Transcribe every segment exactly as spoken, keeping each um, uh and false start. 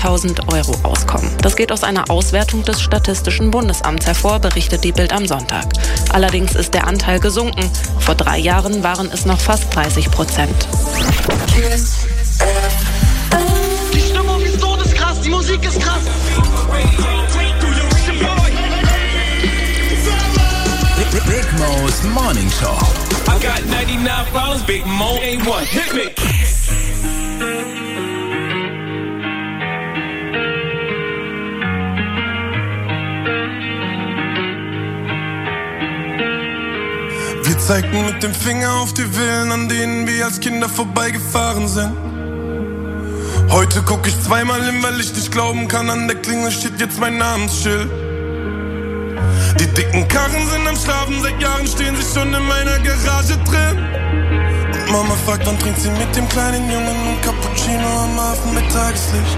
zweitausend Euro auskommen. Das geht aus einer Auswertung des Statistischen Bundesamts hervor, berichtet die Bild am Sonntag. Allerdings ist der Anteil gesunken. Vor drei Jahren waren es noch fast dreißig Prozent. Die Stimmung ist todeskrass, die Musik ist krass. Big Mo's Morning Show. I got ninety-nine problems, Big Mo ain't one. Hit me. Wir zeigten mit dem Finger auf die Villen, an denen wir als Kinder vorbeigefahren sind. Heute guck ich zweimal hin, weil ich nicht glauben kann, an der Klingel steht jetzt mein Namensschild. Die dicken Karren sind am Schlafen, seit Jahren stehen sie schon in meiner Garage drin. Und Mama fragt, wann trinkt sie mit dem kleinen Jungen ein Cappuccino am Hafen mit Tageslicht.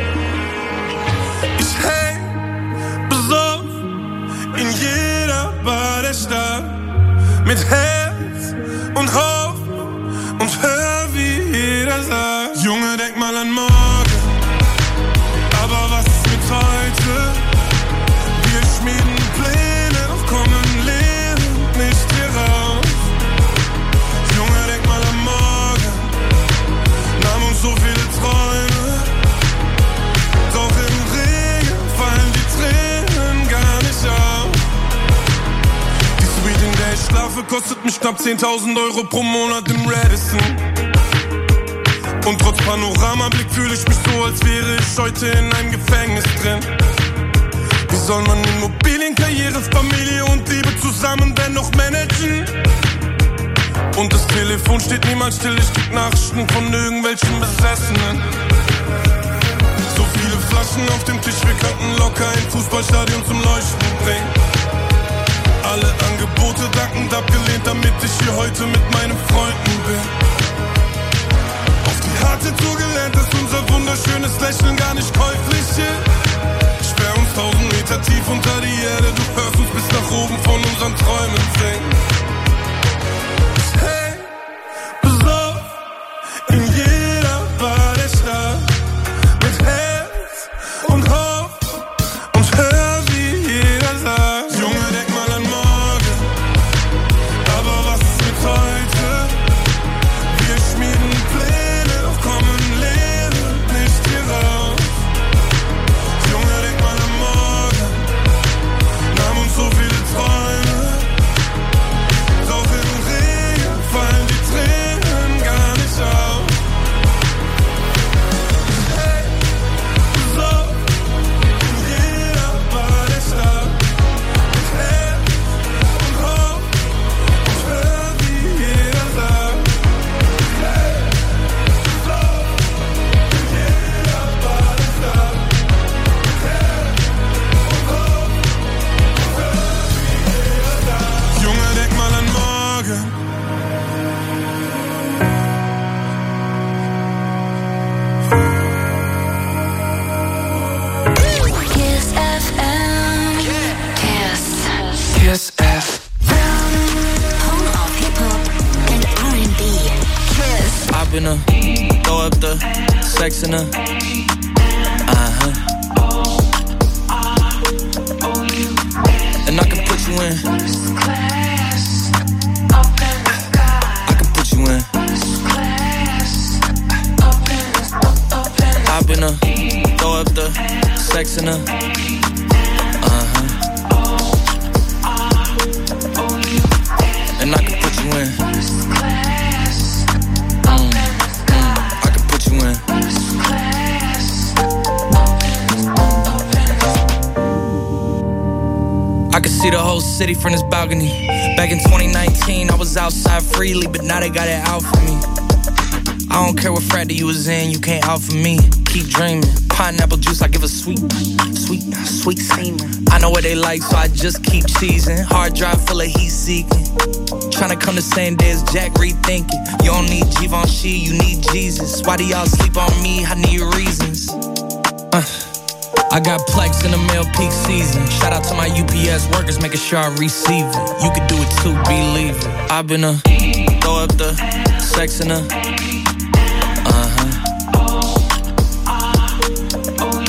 Ich häng besoffen in jeder Bar der Stadt, mit Herz und Hoffnung und hör, wie jeder sagt: Junge, denk mal an morgen, aber was ist mit heute? Wir schmieden Pläne, doch kommen lebend nicht hier raus. Junge, denk mal an morgen, nahm uns so viele Träume, doch im Regen fallen die Tränen gar nicht auf. Die Suite, in der ich schlafe, kostet mich knapp zehntausend Euro pro Monat im Radisson. Und trotz Panoramablick fühle ich mich so, als wäre ich heute in einem Gefängnis drin. Wie soll man Immobilien, Karriere, Familie und Liebe zusammen dennoch managen? Und das Telefon steht niemals still, ich krieg Nachrichten von irgendwelchen Besessenen. So viele Flaschen auf dem Tisch, wir könnten locker ein Fußballstadion zum Leuchten bringen. Alle Angebote dankend abgelehnt, damit ich hier heute mit meinen Freunden bin. Auf die harte Tour gelernt, dass unser wunderschönes Lächeln gar nicht käuflich ist. Sperr uns tausend Meter tief unter die Erde, du hörst uns bis nach oben von unseren Träumen singen. Hey, besoffen in jeder Bar der Stadt, mit Herz und Hoffnung und hör, wie jeder sagt: Junge, denk mal an morgen, aber was ist mit heute? Wir schmieden Pläne, doch kommen lebend nicht hier raus. Junge, denk mal an morgen, nahm uns so viele Träume, doch im Regen fallen die Tränen gar nicht auf. Hey, so, in jeder Bar der Stadt, mit Herz und Hoffnung und hör, wie jeder sagt. Hey, so, in jeder Bar der Stadt, mit Herz und Hoffnung und hör, wie jeder sagt. Junge, denk mal an morgen. Kiss F M. Kiss. Kiss F. Home of Hip Hop and R and B. Kiss. I've been a throw up the sex in a uh-huh. And I can put you in. I can put you in. I've been a throw up the sex in a uh-huh. And I can put you in. Mm, mm, I can put you in. I can see the whole city from this balcony. Back in twenty nineteen, I was outside freely, but now they got it out for me. I don't care what frat you was in, you can't out for me. Keep dreaming. Pineapple juice, I give a sweet, sweet, sweet semen. I know what they like, so I just keep cheesing. Hard drive full of heat seeking. Tryna come the same day as Jack, rethinking. You don't need Givenchy, you need Jesus. Why do y'all sleep on me? I need reasons. Uh, I got Plex in the mail peak season. Shout out to my U P S workers, making sure I receive it. You could do it too, believe it. I've been a throw up the sex in a uh-huh.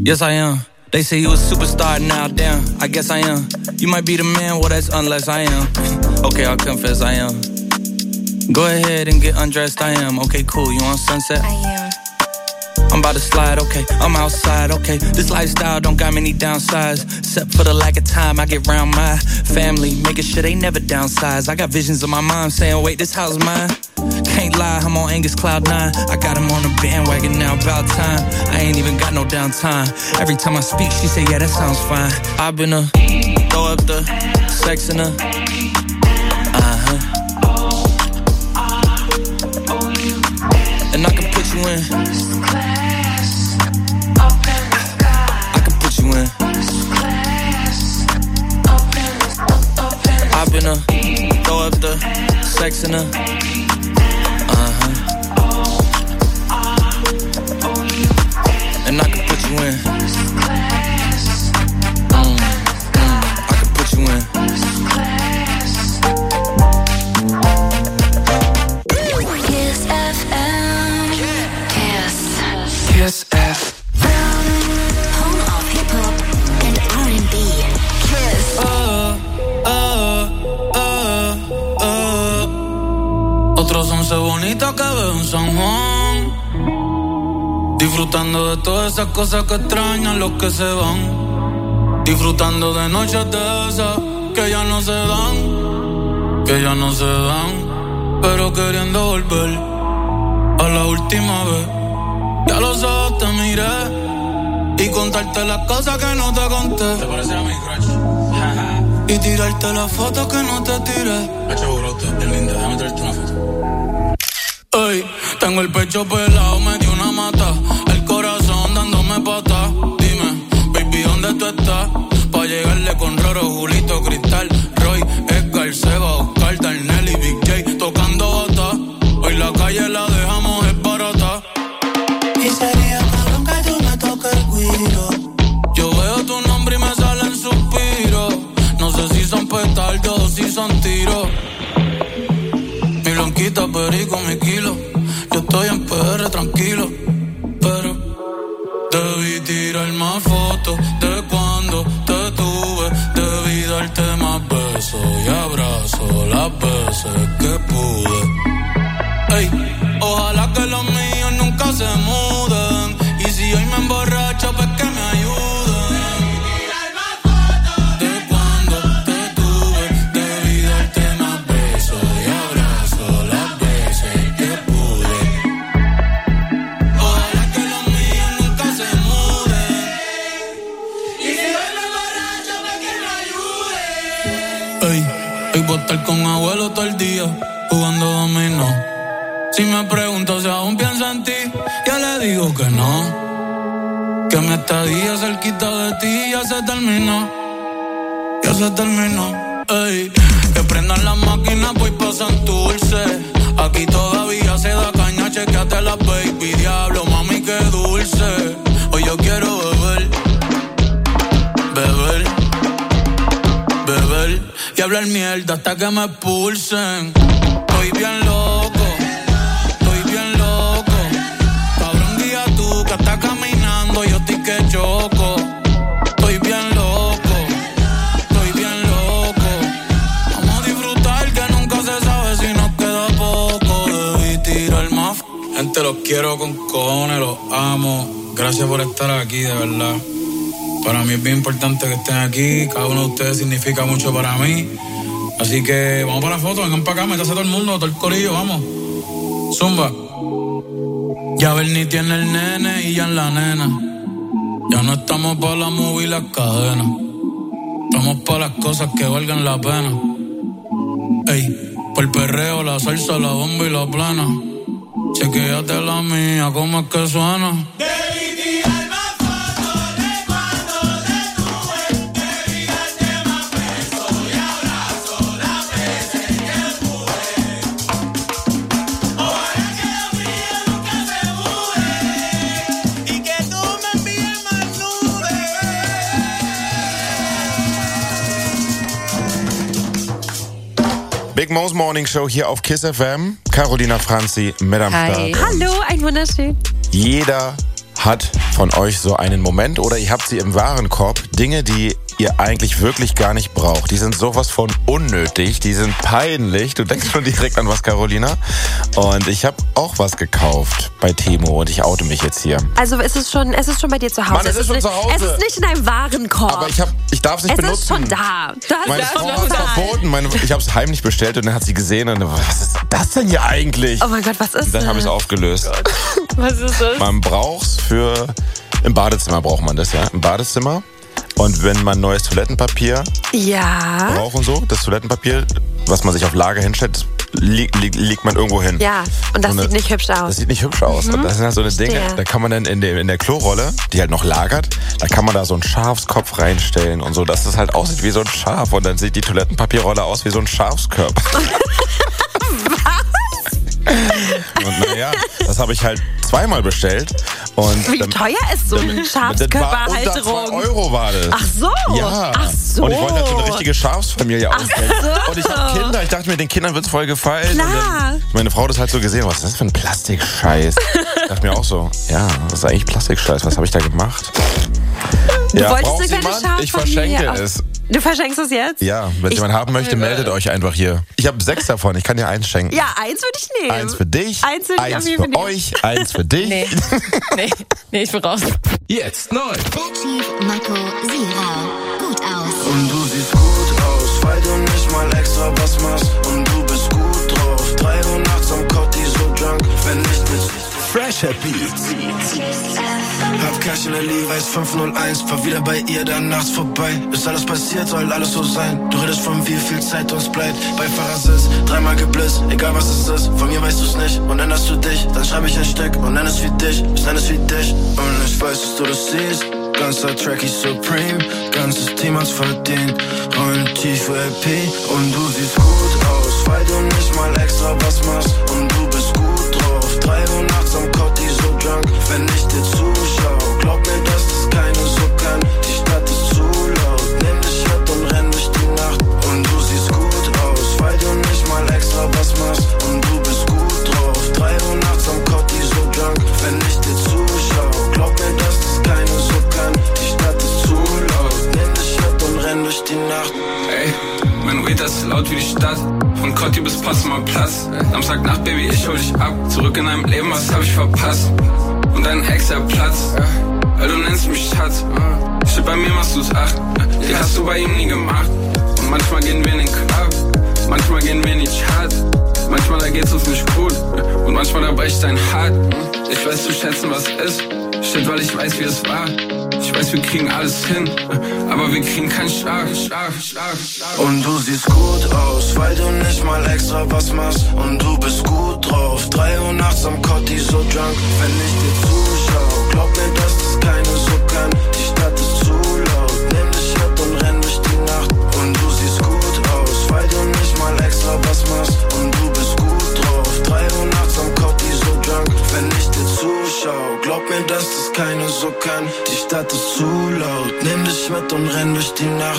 Yes, I am. They say you a superstar now, damn, I guess I am. You might be the man, well, that's unless I am. Okay, I'll confess I am. Go ahead and get undressed, I am. Okay, cool, you on Sunset? I am. I'm about to slide, okay, I'm outside, okay. This lifestyle don't got many downsides, except for the lack of time I get around my family, making sure they never downsize. I got visions of my mom saying, wait, this house mine. Can't lie, I'm on Angus Cloud nine. I got him on the bandwagon now, about time. I ain't even got no downtime. Every time I speak, she say, yeah, that sounds fine. I've been a throw up the sex in her. Uh-huh. And I can put you in. I can put you in. I've been a throw up the sex in her. And I can put you in. Mm, mm, I can put you in. Kiss F M. Kiss. Kiss F M. Home of hip hop and R and B. Kiss. Uh, uh, uh, uh. Otros once bonitos que veo en San Juan. Disfrutando de todas esas cosas que extrañan los que se van. Disfrutando de noches de esas que ya no se dan, que ya no se dan, pero queriendo volver a la última vez. Ya los ojos te miré y contarte las cosas que no te conté. ¿Te parece a mi crush? Y tirarte las fotos que no te tiré. Hacho brote, es linda, déjame traerte una foto. Ey, tengo el pecho pelado, me dio una mata. El corazón dándome pata. Dime, baby, ¿dónde tú estás? Pa' llegarle con Roro, Julito, Cristal, Roy, Edgar, Seba, Oscar, Darnell y Big J tocando bata. Hoy la calle la dejamos es barata. Y sería cabrón que tú me toques el guiro. Yo veo tu nombre y me salen suspiros. No sé si son petardos o si son tiros. Mi blanquita, perico, mi kilo. Yo estoy en P R tranquilo, pero debí tirar más fotos de cuando te tuve. Debí darte más besos y abrazos las veces que pude. Ey, ojalá que los míos nunca se muden. Y si hoy me emborracho, pues que me ayuden. Estar con abuelo todo el día jugando dominó. Si me pregunto si aún pienso en ti, ya le digo que no. Que mi estadía cerquita de ti ya se terminó. Ya se terminó. Ey, que prendan las máquinas pues pasan dulce. Aquí todavía se da caña, chequeate la baby. Diablo, mami, qué dulce. Hoy yo quiero beber, beber, beber y hablar mierda hasta que me expulsen. Estoy bien loco, estoy bien loco. Cabrón, guía tú que estás caminando, yo estoy que choco. Estoy bien loco, estoy bien loco. Vamos a disfrutar que nunca se sabe si nos queda poco. Debí tirar más. Gente, los quiero con cojones, los amo. Gracias por estar aquí, de verdad. Para mí es bien importante que estén aquí. Cada uno de ustedes significa mucho para mí. Así que vamos para la foto, vengan para acá, métase todo el mundo, todo el corillo, vamos. Zumba. Ya Bernie tiene el nene y ya en la nena. Ya no estamos para la movie y las cadenas. Estamos para las cosas que valgan la pena. Ey, por el perreo, la salsa, la bomba y la plana. Chequéate la mía, cómo es que suena. Big Mo's Morning Show hier auf Kiss F M. Carolina Franzi mit am Hi. Start. Hallo, ein wunderschön. Jeder hat von euch so einen Moment oder ihr habt sie im Warenkorb, Dinge, die ihr eigentlich wirklich gar nicht braucht. Die sind sowas von unnötig, die sind peinlich. Du denkst schon direkt an was, Carolina. Und ich habe auch was gekauft bei Temu und ich oute mich jetzt hier. Also es ist schon, es ist schon bei dir zu Hause. Mann, es, es ist schon nicht, zu Hause. Es ist nicht in deinem Warenkorb. Aber ich, hab, ich darf es nicht es benutzen. Es ist schon da. Du hast Meine es Frau schon hat es da. verboten. Meine, ich habe es heimlich bestellt und dann hat sie gesehen und was ist das denn hier eigentlich? Oh mein Gott, was ist das? Und dann habe ich es aufgelöst. Was ist das? Man braucht's für... Im Badezimmer braucht man das, ja. Im Badezimmer. Und wenn man neues Toilettenpapier ja. braucht und so, das Toilettenpapier, was man sich auf Lager hinstellt, li- li- legt man irgendwo hin. Ja, und das so eine, sieht nicht hübsch aus. Das sieht nicht hübsch aus. Mhm. Und das sind halt so eine Dinge, da kann man dann in der, in der Klorolle, die halt noch lagert, da kann man da so einen Schafskopf reinstellen und so, dass das halt aussieht wie so ein Schaf. Und dann sieht die Toilettenpapierrolle aus wie so ein Schafskörper. Und naja, das habe ich halt zweimal bestellt. Und wie dann, teuer ist so eine Schafskörperhalterung? Unter zwei Euro war das. Ach so. Ja. Ach so. Und ich wollte halt so eine richtige Schafsfamilie ausstellen. So. Und ich habe Kinder. Ich dachte mir, den Kindern wird's voll gefallen. Klar. Und dann, meine Frau hat das halt so gesehen. Was ist das für ein Plastikscheiß? Ich dachte mir auch so, ja, das ist eigentlich Plastikscheiß. Was habe ich da gemacht? Du ja, wolltest braucht eine kleine jemand? Schafsfamilie. Ich verschenke es. Du verschenkst es jetzt? Ja, wenn ich, jemand haben möchte, meldet euch einfach hier. Ich habe sechs davon, ich kann dir eins schenken. Ja, eins würde ich nehmen. Eins für dich, eins, ich eins für nehmen. euch, eins für dich. Nee. nee, nee, ich bin raus. Jetzt neu. Chief, Marco, Sira, gut aus. Und du siehst gut aus, weil du nicht mal extra was machst. Und du bist gut drauf, drei Uhr nachts am Cotti so drunk, wenn nicht mit Fresher Beats. Hab Cash in der Levi's fünf null eins, fahr wieder bei ihr dann nachts vorbei. Ist alles passiert, soll alles so sein. Du redest von wie viel Zeit uns bleibt. Beifahrersitz, dreimal geblitzt, egal was es ist. Von mir weißt du's nicht und änderst du dich. Dann schreib ich ein Stück und nenn es wie dich. Ich nenn es wie dich und ich weiß, dass du das siehst. Ganzer Track ist Supreme, ganzes Team hat's verdient. Rollen tief für L P und du siehst gut aus, weil du nicht mal extra was machst. Und du bist gut drauf, drei Uhr nachts am Cotti so drunk, wenn ich dir zuschau. Glaub mir, dass das keine so kann, die Stadt ist zu laut. Nimm dich mit und renn durch die Nacht. Und du siehst gut aus, weil du nicht mal extra was machst. Und du bist gut drauf, drei Uhr nachts am Cotti so drunk, wenn ich dir zuschau. Glaub mir, dass das keine so kann, die Stadt ist zu laut. Nimm dich mit und renn durch die Nacht. Ey, mein Weed ist laut wie die Stadt. Von Cotti bis Potsdamer Platz. Samstagnacht, Baby, ich hol dich ab. Zurück in deinem Leben, was hab ich verpasst? Und dein Ex hat Platz, weil du nennst mich Schatz. Shit, bei mir machst du's acht. Die hast du bei ihm nie gemacht. Und manchmal gehen wir in den Club, manchmal gehen wir in die Charts. Manchmal da geht's uns nicht gut und manchmal da bricht dein Hart. Ich weiß zu schätzen, was ist. Shit, weil ich weiß, wie es war. Ich weiß, wir kriegen alles hin, aber wir kriegen keinen Schlag, Schlag, Schlag, Schlag. Und du siehst gut aus, weil du nicht mal extra was machst. Und du bist gut drauf, drei Uhr nachts am Cotti so drunk, wenn ich dir zuschau. Glaub mir, dass das keine so kann, die Stadt ist zu laut. Nimm dich mit und renn durch die Nacht. Und du siehst gut aus, weil du nicht mal extra was machst. Und du bist gut drauf, drei Uhr nachts am Cotti so drunk, wenn ich dir zuschau. Glaub mir, dass das keine so kann, die Stadt ist zu laut. Nimm dich mit und renn durch die Nacht.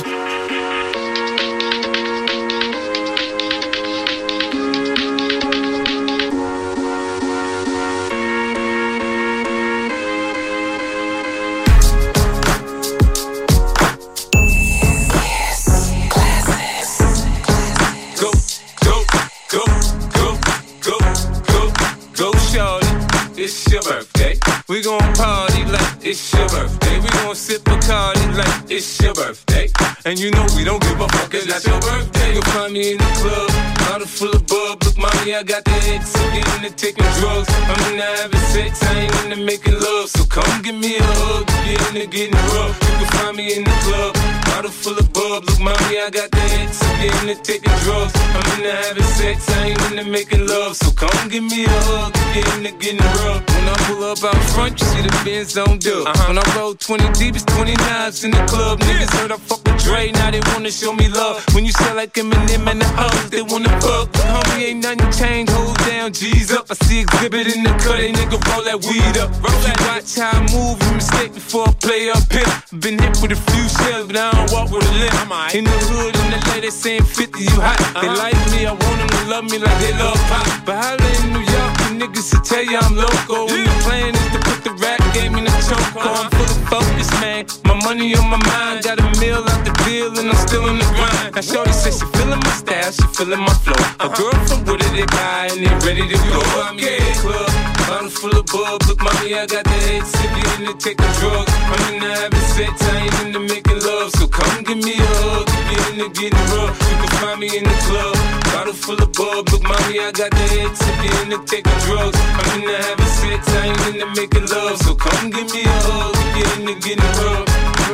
It's your birthday. We gon' party like it's your birthday. We gon' sip Bacardi like it's your birthday. And you know we don't give a fuck, it's not your birthday. You'll find me in the club, bottle full of bub. Look, mommy, I got the X, I'm getting to taking drugs. I'm into having sex, I ain't into making love. So come give me a hug, get into getting rough. You can find me in the club, bottle full of bub. Look, mommy, I got the X, I'm getting to taking drugs. I'm into having sex, I ain't into making love. So come give me a hug, get into getting rough. When I pull up out front, you see the Benz on dub. Uh-huh. When I roll twenty deep, it's twenty knives in the club. Niggas heard I fuck with Dre, now they they wanna show me love. When you sell like Eminem and the hoes, they wanna fuck. Homie, ain't nothing changed, hold down, G's up. I see exhibit in the cut, they nigga roll that weed up. Roll that. Watch how I move, you mistake before I play up here. Been hit with a few shells, but I don't walk with a limp. In the hood, in the lady saying fifty, you hot. They like me, I want them to love me like they love pop. But holla in New York, the niggas to tell you I'm loco. And the plan is to put the rap game in the choke. I'm full of focus, man. My money on my mind, got a meal out the deal, and I'm still in the grind. Now shorty says she feeling my style, she feeling my flow. A girl from Wooded, they buy and they ready to go. I'm in the club, bottle full of bub. Look, mommy, I got the head sippy in the taking drugs. I'm in the having sex, I ain't into making love. So come give me a hug, if you're into getting rough, you can find me in the club. Bottle full of bub. Look, mommy, I got the head sippy in the taking drugs. I'm in the having sex, I ain't into making love. So come give me a hug, if you're into getting rough.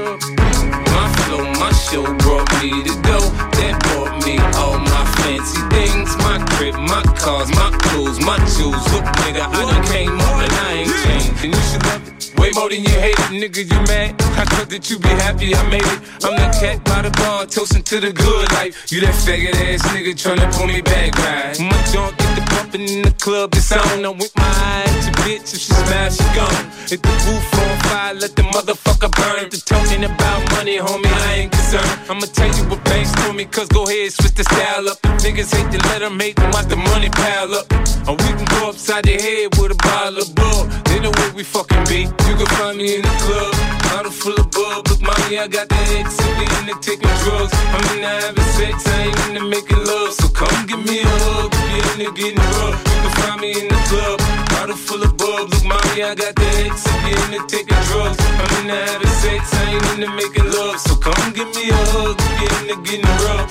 My flow, my show brought me to go. That brought me all my fancy things. My crib, my cars, my clothes, my shoes. Look, nigga, I done came up and I ain't changed. And you should love it way more than you hate it. Nigga, you mad? I thought that you be happy I made it. I'm the cat by the bar, toasting to the good life. You that faggot ass nigga tryna pull me back, right? My junk get the bumping in the club. It's on. I'm with my eye at your bitch. If she smash, she gone. Hit the roof on fire, let the motherfucker burn. If they're talking about money, homie, I ain't concerned. I'ma tell you what banks do me, cause go ahead, switch the style up. If niggas hate to let them hate them, watch the money pile up. Or we can go upside the head with a bottle of bug. They know where we fucking be. You can find me in the club, bottle full of bub. Look, mommy, I got the head sippy in the taking drugs. I'm in the having sex, I ain't into making love. So come give me a hug, if you're into getting rough. You can find me in the club, bottle full of bub. Look, mommy, I got the head sippy in the taking drugs. I'm in the having sex, I ain't into making love. So come give me a hug, if you're into getting rough.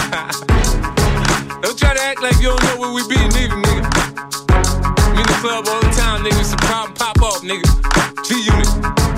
Don't try to act like you don't know where we be, nigga, nigga. I'm in the club all the time, nigga. It's a problem, pop off, nigga. G-Unit.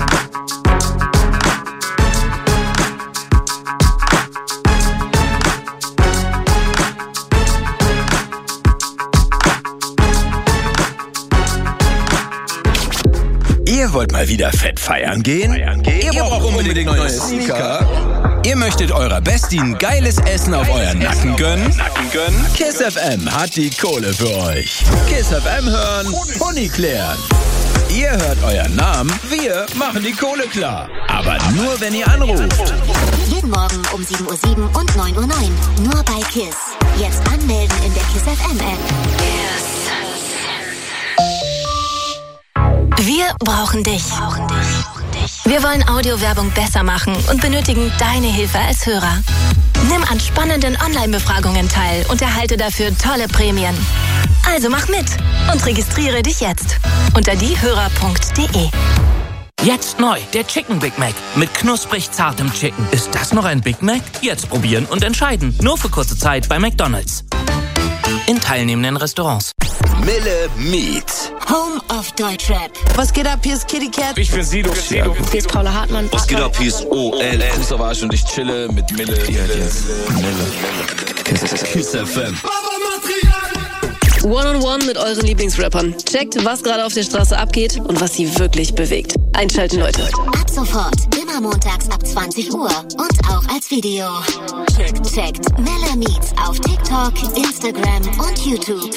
Ihr wollt mal wieder fett feiern gehen? Feiern gehen? Ihr, Ihr braucht unbedingt neue Sneaker? Ihr möchtet eurer Bestie ein geiles Essen auf euren Nacken gönnen? Nacken gönnen? Kiss F M hat die Kohle für euch. Kiss F M hören, Pony klären. Ihr hört euren Namen, wir machen die Kohle klar. Aber nur, wenn ihr anruft. Jeden Morgen um sieben Uhr sieben und neun Uhr neun. Nur bei Kiss. Jetzt anmelden in der Kiss F M App. Yes. Wir brauchen dich. Wir wollen Audiowerbung besser machen und benötigen deine Hilfe als Hörer. Nimm an spannenden Online-Befragungen teil und erhalte dafür tolle Prämien. Also mach mit und registriere dich jetzt unter diehörer punkt de. Jetzt neu, der Chicken Big Mac mit knusprig zartem Chicken. Ist das noch ein Big Mac? Jetzt probieren und entscheiden. Nur für kurze Zeit bei McDonald's. In teilnehmenden Restaurants. Mille Meets. Home of Deutschrap. Was geht ab? Hier ist Kitty Cat. Ich bin Sido. Hier ist Paula Hartmann. Was geht ab? Hier ist O L L. Savage und ich chille mit Mille. Ja, yes. Mille. Kiss F M. One-on-one mit euren Lieblingsrappern. Checkt, was gerade auf der Straße abgeht und was sie wirklich bewegt. Einschalten, Leute. Ab sofort, immer montags ab zwanzig Uhr und auch als Video. Checkt, checkt. Mille Meets auf TikTok, Instagram und YouTube.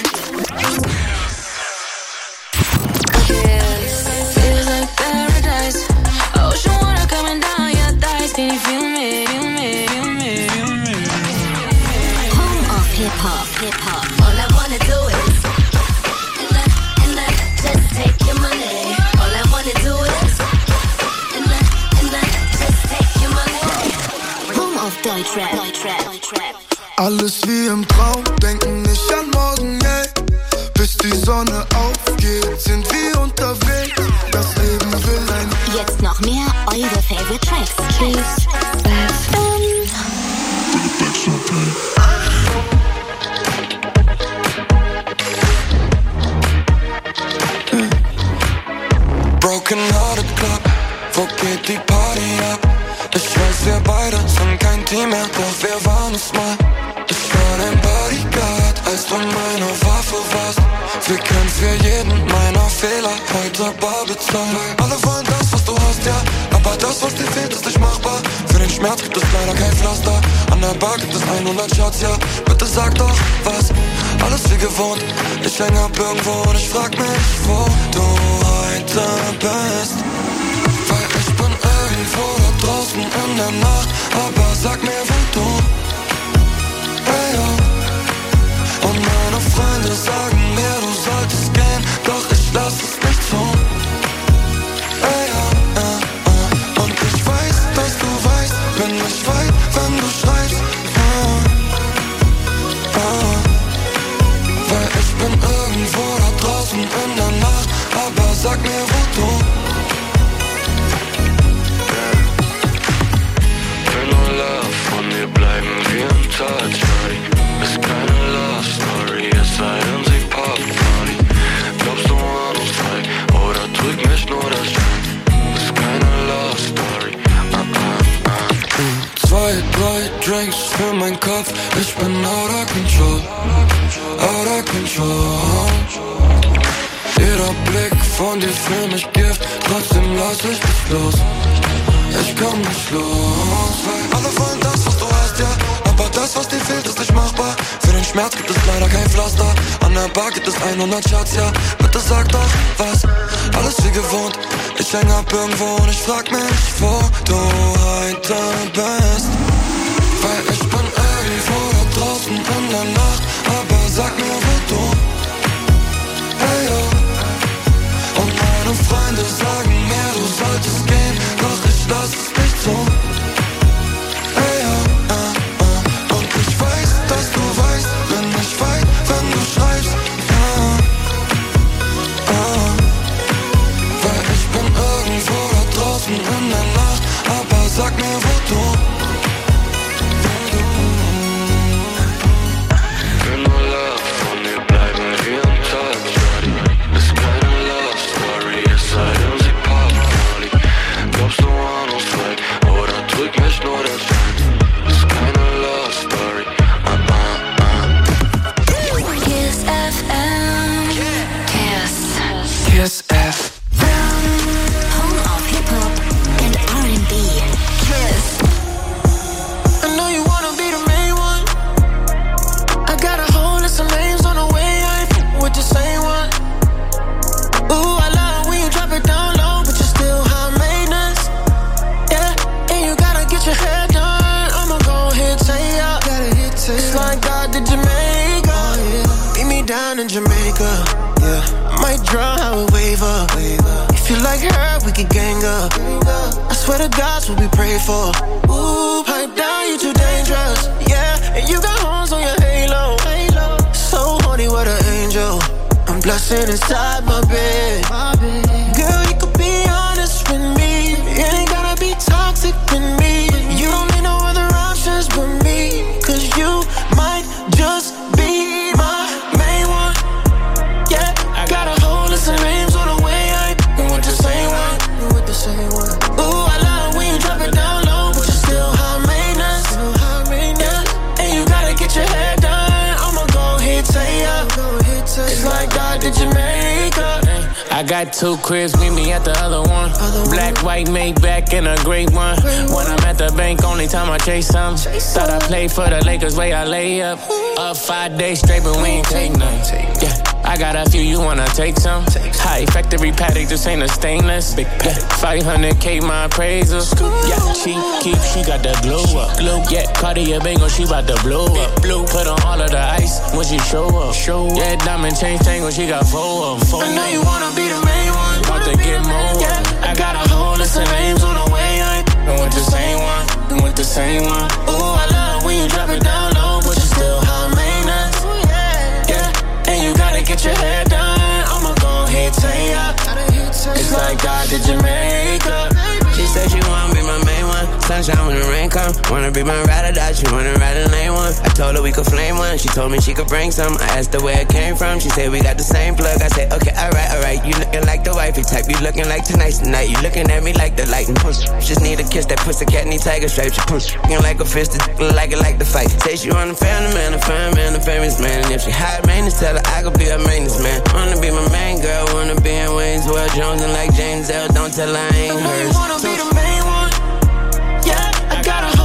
Home of Hip Hop, Hip Hop. All I wanna do is and I, and I just take your money. All I wanna do is and I, and I just take your money. Home of Deutschrap, Deutschrap, Deutschrap. Alles wie im Traum, denken nicht an morgen, ey. Bis die Sonne aufgeht, sind wir unterwegs. Das Leben will ein... Jetzt noch mehr eure Favorite Tracks. Kiss F M. Broken Hearted Club, wo geht die Party ab? Ich weiß, wir beide sind kein Team mehr, doch wir waren es mal. Ich war dein Bodyguard, als du meine Waffe warst. Wir können für jeden meiner Fehler heute bar bezahlen. Alle wollen das, was du hast, ja, aber das, was dir fehlt, ist nicht machbar. Für den Schmerz gibt es leider kein Pflaster. An der Bar gibt es hundert Shots, ja. Bitte sag doch was, alles wie gewohnt. Ich häng ab irgendwo und ich frag mich, wo du heute bist. Weil ich bin irgendwo da draußen in der Nacht, aber sag mir, wo du. Hey, oh. Und meine Freunde sagen mir, du solltest gehen, doch ich lass es nicht zu. Hey, oh, oh, oh. Und ich weiß, dass du weißt, bin ich weit, wenn du schreibst. Oh, oh. Weil ich bin irgendwo da draußen in der Nacht, aber sag mir, wo du. Will nur Love, von dir bleiben wir im Touch, Shorty. Ist keine Love Story, es sei denn sie Pop Party. Glaubst du an uns zwei, oder trügt mich nur der Schein? Ist keine Love Story, ah, ah, ah. Zwei, drei Drinks für meinen Kopf, ich bin out of control, out of control. Jeder Blick von dir für mich Gift, trotzdem lass ich dich los. Ich komm nicht los, weil alle wollen das, was du hast, ja. Aber das, was dir fehlt, ist nicht machbar. Für den Schmerz gibt es leider kein Pflaster. An der Bar gibt es hundert Shots, ja. Bitte sag doch was, alles wie gewohnt. Ich häng ab irgendwo und ich frag mich, wo du heute bist. Weil ich bin irgendwo da draußen in der Nacht, aber sag mir, wo du. Hey, oh. Und meine Freunde sagen mir, du solltest gehen, doch ich lass es nicht zu. Hey, oh, oh, oh. Und ich weiß, dass du weißt, bin ich weit, wenn du schreibst. Oh, oh. Weil ich bin irgendwo da draußen in der Nacht, aber sag mir, wo du. Will nur Love, von dir bleiben wir im Touch, Shorty. Ist keine Love Story, es sei denn sie Pop Party. Glaubst du an uns zwei, oder trügt mich nur der Schein? Ist keine Love Story, ah, ah, ah. Kiss F M. Kiss. Kiss F. Home of Hip Hop and R and B. Kiss. I know you wanna be the main one. I got a whole list of names on the way. I ain't with the same one. Ooh, I love when you drop it down low, but you're still high maintenance. Yeah, and you gotta get your hair done. I'ma go ahead, say ya. It's like God did Jamaica. Meet me down in Jamaica. Yeah, I might draw how we wave up. If you like her, we could gang up. I swear to God's what we pray for. Ooh, pipe down, you too dangerous. Yeah, and you got horns on your halo. So horny, what an angel. I'm blushing inside my bed. Girl, you could be honest with me. It ain't gotta be toxic with me. You don't need no other options but me. Cause you might just be my main one. Yeah, I got a whole list of names on the way. I ain't with the same one. With the same one. Ooh, I love when you drop it down low, but you're still high maintenance. Yeah, and you gotta get your hair done. I'ma go ahead, say ya. It's like God did Jamaica. I got two cribs, meet me at the other one. Black, white, Maybach, and a great one. When I'm at the bank, only time I chase some. Thought I played for the Lakers, way I lay up. Up five days straight, but we ain't take none. Yeah, I got a few, you wanna take some? High factory paddock, this ain't a stainless. Big yeah, five hundred K my appraisal. Yeah, she keep, she got the glow up. Yeah, Cartier Bango, she bout to blow up. Put on all of the ice when she show up. Yeah, diamond chain thing when she got four of them. I know you wanna be the main one, about to get more. Yeah, I got a whole list of names on the way. I ain't with the same one, with the same one. Ooh, I love when you drop it down low, but you still high maintenance. Yeah, and you gotta get your hair done. I'ma go ahead, say ya. It's like God did Jamaica. She said she wanna be my main one. Sunshine when the rain come. Wanna be my ride or die. She wanna ride a lane one. I told her we could flame one. She told me she could bring some. I asked her where it came from. She said we got the same plug. I said okay, alright, alright. You looking like the wifey type. You looking like tonight's the night. You looking at me like the light and push. Just need a kiss. That pussy cat need tiger stripes. She push. Looking like a fist. Like it like the fight. Say she want a family man, a fine man, a famous man. And if she high maintenance, tell her I could be her maintenance man. Wanna be my main girl. Wanna be in Wayne's World Jones and like James L. Don't tell her I ain't hers. I wanna be the main one. Yeah, I got a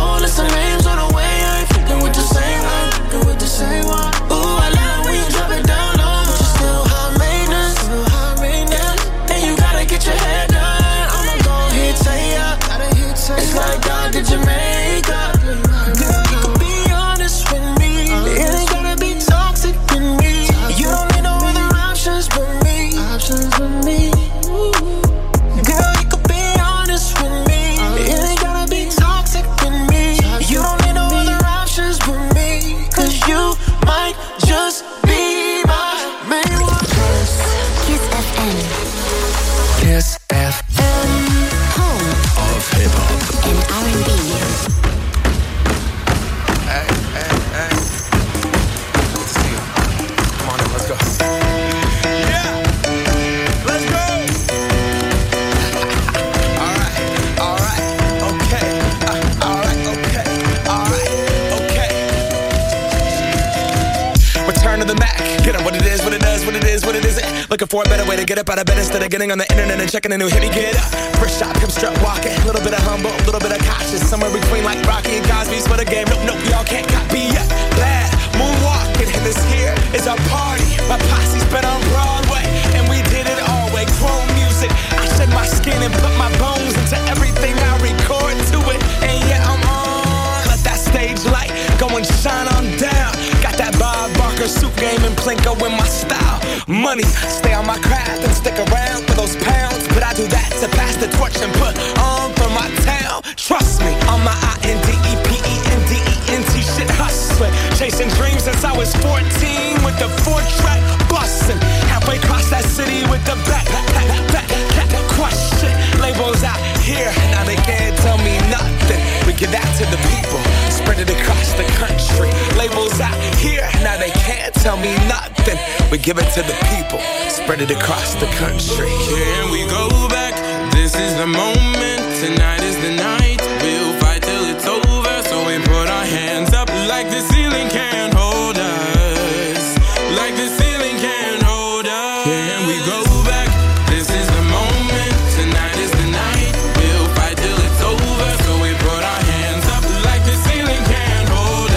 Looking for a better way to get up out of bed instead of getting on the internet and checking a new hit. Me get up, first shot, pimp strut walking. A little bit of humble, a little bit of cautious. Somewhere between like Rocky and Cosby's for the game. Nope, nope, y'all can't copy yet. Bad moonwalking, and this here is our party. My posse's been on Broadway, and we did it all way. Chrome music, I shed my skin and put my bones into everything I record to it. And yeah, I'm on. Let that stage light go and shine on down. Got that Bob Barker suit game and Plinko in my style. Money, stay on my craft and stick around for those pounds. But I do that to pass the torch and put on for my town. Trust me, on my I N D E P E N D E N T shit hustling. Chasing dreams since I was fourteen with the four track bustin'. Halfway across that city with the back, back, back, back, back, question. Labels out here, now they can't tell me nothing. We give that to the people, spread it across the country. Labels out here, now they can't tell me nothing. We give it to the people, spread it across the country. Can we go back? This is the moment, tonight is the night. We'll fight till it's over, so we put our hands up like the ceiling can't hold us. Like the ceiling can't hold us. Can we go back? This is the moment, tonight is the night. We'll fight till it's over, so we put our hands up like the ceiling can't hold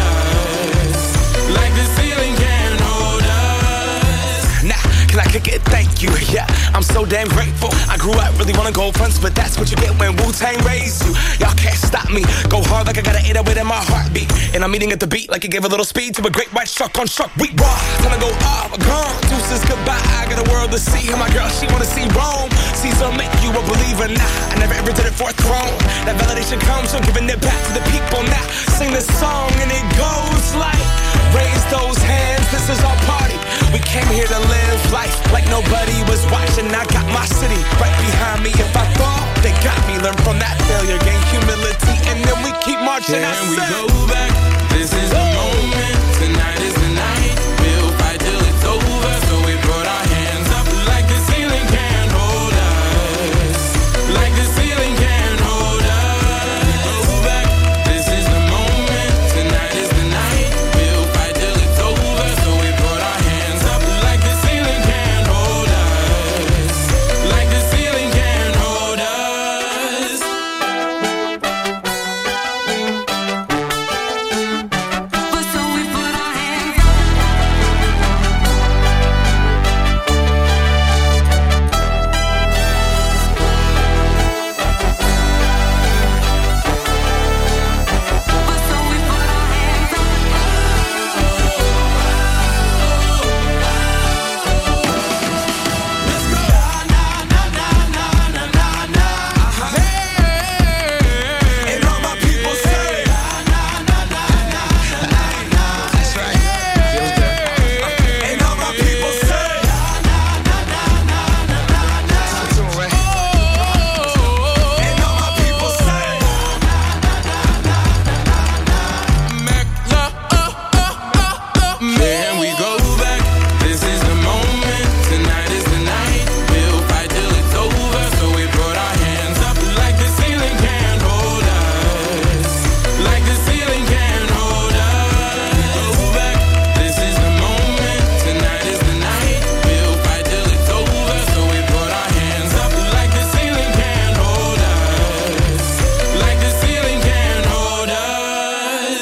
us. Like the ceiling can't hold us. Nah, can I kick it? Thank you, yeah, I'm so damn grateful. I grew up really wanna go fronts, but that's what you get when Wu-Tang raised you. Y'all can't stop me, go hard like I got an eight oh eight in my heartbeat. And I'm eating at the beat like it gave a little speed to a great white shark on shark. We raw, time to go off, gone. Deuces goodbye, I got a world to see. And my girl, she wanna see Rome. Caesar make you a believer, nah, I never ever did it for a throne. That validation comes from giving it back to the people. Now, sing this song and it goes like, raise those hands, this is our party. We came here to live life like nobody was watching. I got my city right behind me. If I fall, they got me. Learn from that failure, gain humility, and then we keep marching. Can we go back? This is the moment, tonight is the night. We'll fight till it's over, so we put our hands up like the ceiling can't hold us. Like the ceiling can't hold us. Go back, this is the moment, tonight is the night. We'll fight till it's over, so we put our hands up like the ceiling can't hold us. Like the ceiling can't hold us. But so we put our hands up. But so we put our hands up. Let's go. Na na na na na na na. Hey, and all my people say na na na na na na na. That's right. And all my people say na na na na na na na na. And all my people say na na na na na na na. Can we go back? This is the moment, tonight is the night. We'll fight till it's over, so we put our hands up like the ceiling can't hold us. Like the ceiling can't hold us. Go back, this is the moment, tonight is the night. We'll fight till it's over, so we put our hands up like the ceiling can't hold us. Like the ceiling can't hold us.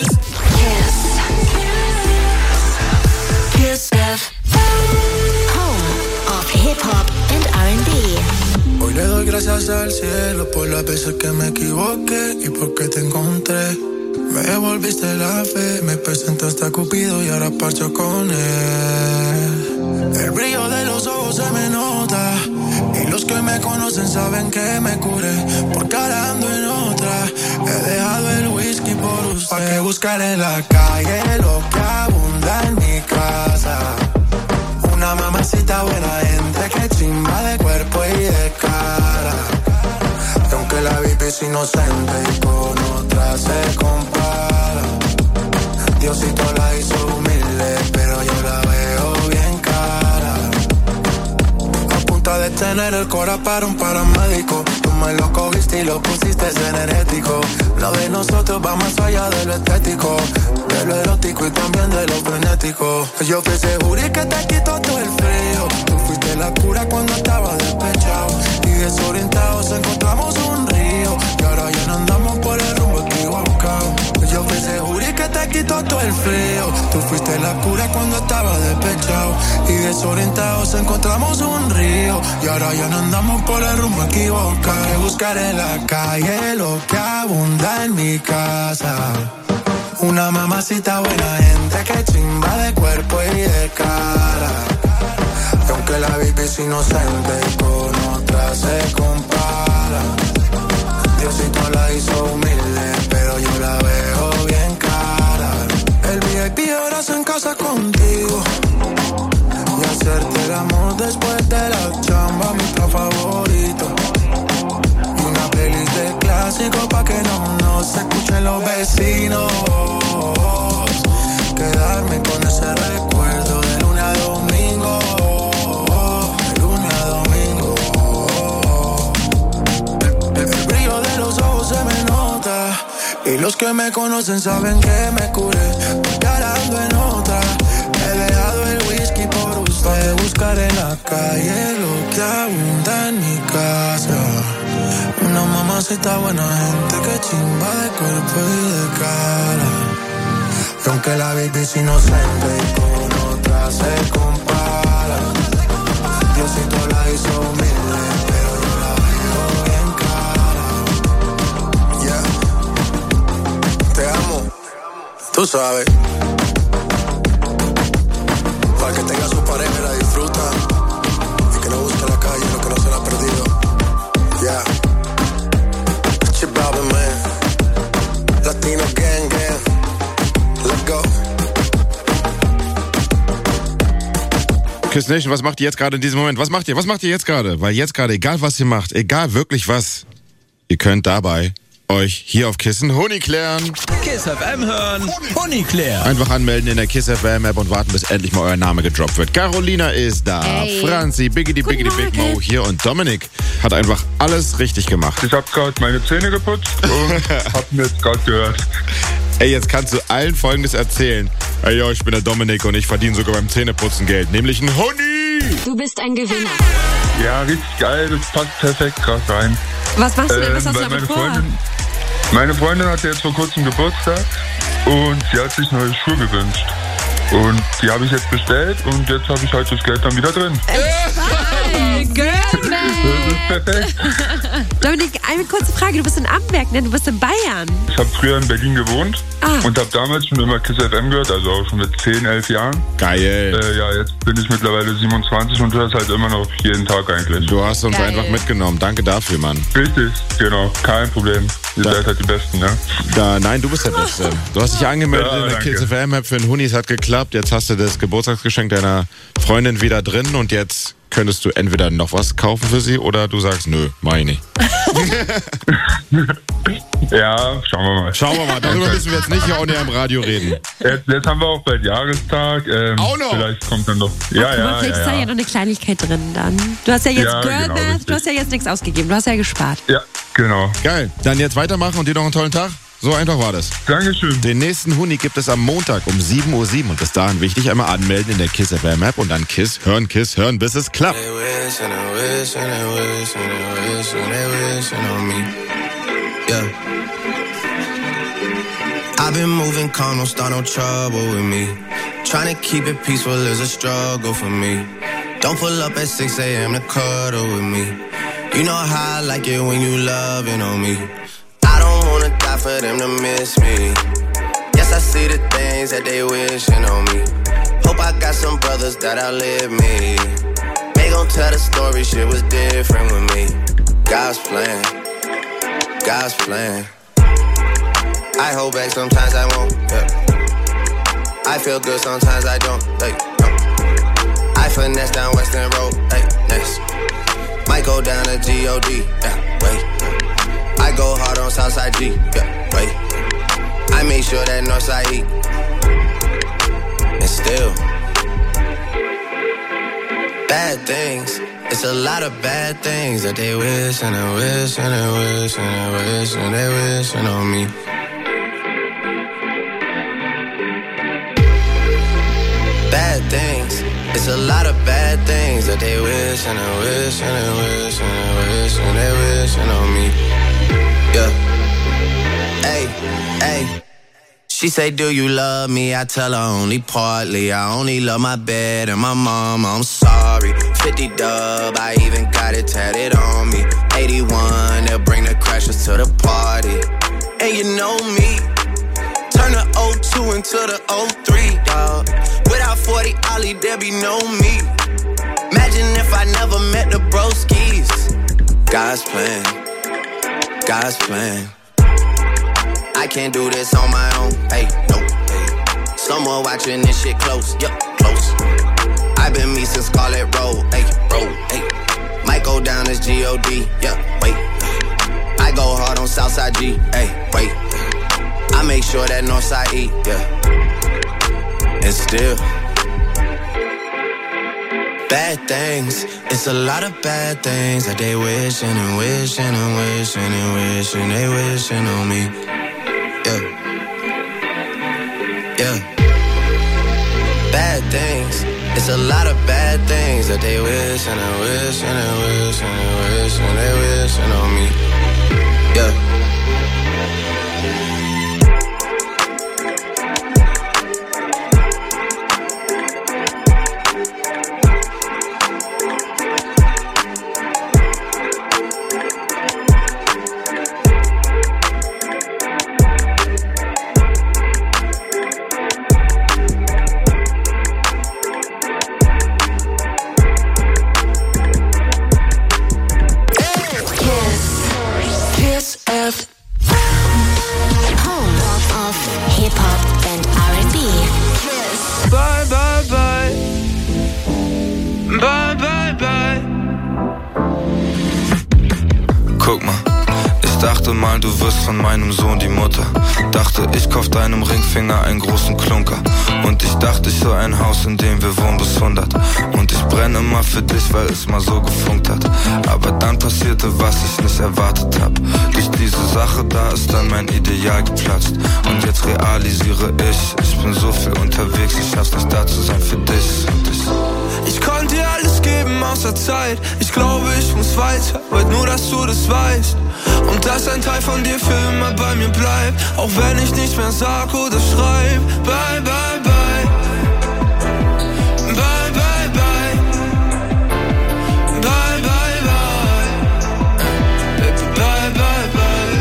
Kiss F M, home of hip hop and R and B. Hoy le doy gracias al cielo por las veces que me equivoqué y porque te encontré. Me devolviste la fe, me presentaste a Cupido y ahora parcho con él. El brillo de los ojos se me nota y los que me conocen saben que me curé porque ahora ando en otra. He dejado el whisky por usted. ¿Pa' qué buscar en la calle lo que abunda en mi casa? Una mamacita buena entre que chimba de cuerpo y de cara. Y aunque la V I P es inocente y con otra se compara, Diosito la hizo humilde, pero yo la veo bien cara. A punta de tener el cora para un paramédico. Tú me lo cogiste y lo pusiste energético. Lo de nosotros va más allá de lo estético, de lo erótico y también de lo frenético. Yo fui ese jury que te quitó todo el frío. Tú fuiste la cura cuando estaba despechado y desorientados encontramos un río. Y ahora ya no andamos por el rumbo equivocado. Yo fui ese jury que te quitó todo el frío. Tú fuiste la cura cuando estaba despechado y desorientados encontramos un río. Y ahora ya no andamos por el rumbo equivocado. Que buscar en la calle lo que abunda en mi casa. Una mamacita buena gente que chimba de cuerpo y de cara. Y aunque la baby es inocente, con otra se compara. Diosito la hizo humilde, pero yo la veo bien cara. El V I P ahora se en casa contigo. Y hacerte el amor después de la chamba, mi plan favorito. Y una playlist de clásicos pa' que no nos escuchen los vecinos. Quedarme con ese recuerdo de lunes a domingo. De lunes a domingo. El, el brillo de los ojos se me nota. Y los que me conocen saben que me curé. Porque ahora ando en otra. He dejado el whisky por usted. Buscar en la calle lo que abunda en mi casa. Una mamacita buena gente que chimba de cuerpo y de cara. Y aunque la baby es inocente y con otra se compara. Diosito la hizo humilde, pero yo la veo bien cara. Yeah. Te amo, tú sabes. Para que tenga su pareja y la disfruta. Y que no busque la calle lo que no se la ha perdido. Yeah. Chip Robin, man. Latino gang, gang. Let's go. Kiss Nation, was macht ihr jetzt gerade in diesem Moment? Was macht ihr? Was macht ihr jetzt gerade? Weil jetzt gerade, egal was ihr macht, egal wirklich was, ihr könnt dabei euch hier auf Kiss einen Huni klären. Kiss F M hören, Huni klären. Einfach anmelden in der Kiss F M App und warten, bis endlich mal euer Name gedroppt wird. Carolina ist da, hey. Franzi, Biggity Biggity Big Mo hier und Dominik hat einfach alles richtig gemacht. Ich hab gerade meine Zähne geputzt und hab mir jetzt gerade gehört. Ey, jetzt kannst du allen Folgendes erzählen. Ey, yo, ich bin der Dominik und ich verdiene sogar beim Zähneputzen Geld, nämlich ein Huni. Du bist ein Gewinner. Ja, richtig geil, das passt perfekt gerade rein. Was machst du denn? Was ähm, hast du damit vor? Freundin, meine Freundin hatte jetzt vor kurzem Geburtstag und sie hat sich neue Schuhe gewünscht. Und die habe ich jetzt bestellt und jetzt habe ich halt das Geld dann wieder drin. Hey, Girl, das ist perfekt. Dominik, eine kurze Frage. Du bist in Amberg, ne? Du bist in Bayern. Ich habe früher in Berlin gewohnt ah. und habe damals schon immer Kiss F M gehört, also auch schon mit zehn, elf Jahren. Geil. Äh, ja, jetzt bin ich mittlerweile siebenundzwanzig und höre es halt immer noch jeden Tag eigentlich. Du hast uns Geil. einfach mitgenommen. Danke dafür, Mann. Richtig, genau. Kein Problem. Ihr da, seid halt die Besten, ne? Da, nein, du bist der Beste. Du hast dich angemeldet ja, in der Kiss F M App für einen Huni, es hat geklappt. Jetzt hast du das Geburtstagsgeschenk deiner Freundin wieder drin und jetzt könntest du entweder noch was kaufen für sie oder du sagst, nö, mach ich nicht. Ja, schauen wir mal. Schauen wir mal, darüber müssen wir jetzt nicht hier auch nicht im Radio reden. Jetzt, jetzt haben wir auch bald Jahrestag. Ähm, auch noch? Vielleicht kommt dann noch. Ja, Ach, ja, aber vielleicht ja, ist da ja. ja noch eine Kleinigkeit drin dann. Du hast ja jetzt Ja, Girl genau, Math, richtig. du hast ja jetzt nichts ausgegeben, du hast ja gespart. Ja, genau. Geil, dann jetzt weitermachen und dir noch einen tollen Tag. So einfach war das. Dankeschön. Den nächsten Huni gibt es am Montag um sieben Uhr sieben und bis dahin wichtig, einmal anmelden in der Kiss F M App und dann Kiss, hören, Kiss, hören, bis es klappt. I've been moving calm, don't start no trouble with me. Trying to keep it peaceful is a struggle for me. Don't pull up at six a.m. to cuddle with me. You know how I like it when you loving on me. I don't wanna die for them to miss me. Yes, I see the things that they wishing on me. Hope I got some brothers that outlive me. They gon' tell the story, shit was different with me. God's plan, God's plan. I hold back, sometimes I won't, yeah. I feel good, sometimes I don't, hey, no. I finesse down Western Road, hey, next. Might go down to G O D, yeah, wait. I go hard on Southside G, yeah, wait. I make sure that Northside E. And still, bad things It's a lot of bad things that they wish and they wish and they wish and they wish and they wishing on me. Bad things. It's a lot of bad things that they wish and they wish and they wish and they wish and they wishing on me. Yeah. Hey, hey. She say, do you love me? I tell her only partly. I only love my bed and my mom. I'm sorry. fifty dub, I even got it tatted on me. eighty-one, they'll bring the crashers to the party. And you know me. Turn the oh two into the oh three, dawg. Without forty Ollie, there be no me. Imagine if I never met the broskies. God's plan, God's plan. I can't do this on my own, hey, no, hey. Someone watching this shit close, yup, close. I've been me since Scarlet Road, hey, road, hey. Might go down as G O D, yeah, wait. I go hard on Southside G, hey, wait. I make sure that Northside E, yeah. And still, bad things. It's a lot of bad things that they wishing and wishing and wishing and wishing they wishing on me. Yeah. Yeah. Bad things. It's a lot of bad things that they wish and they wish and they wish and they wish and they wishing on me. Yeah. Du wirst von meinem Sohn die Mutter. Dachte, ich kauf deinem Ringfinger einen großen Klunker. Und ich dachte, ich soll ein Haus, in dem wir wohnen bis hundert. Und ich brenne immer für dich, weil es mal so gefunkt hat. Aber dann passierte, was ich nicht erwartet hab. Durch diese Sache, da ist dann mein Ideal geplatzt. Und jetzt realisiere ich, ich bin so viel unterwegs, ich schaff's nicht da zu sein für dich und dich. Ich konnte dir alles geben außer Zeit. Ich glaube, ich muss weiter, wollt nur, dass du das weißt. Und dass ein Teil von dir für immer bei mir bleibt. Auch wenn ich nicht mehr sag oder schreib. Bye, bye, bye. Bye, bye, bye. Bye, bye, bye. Bye, bye, bye.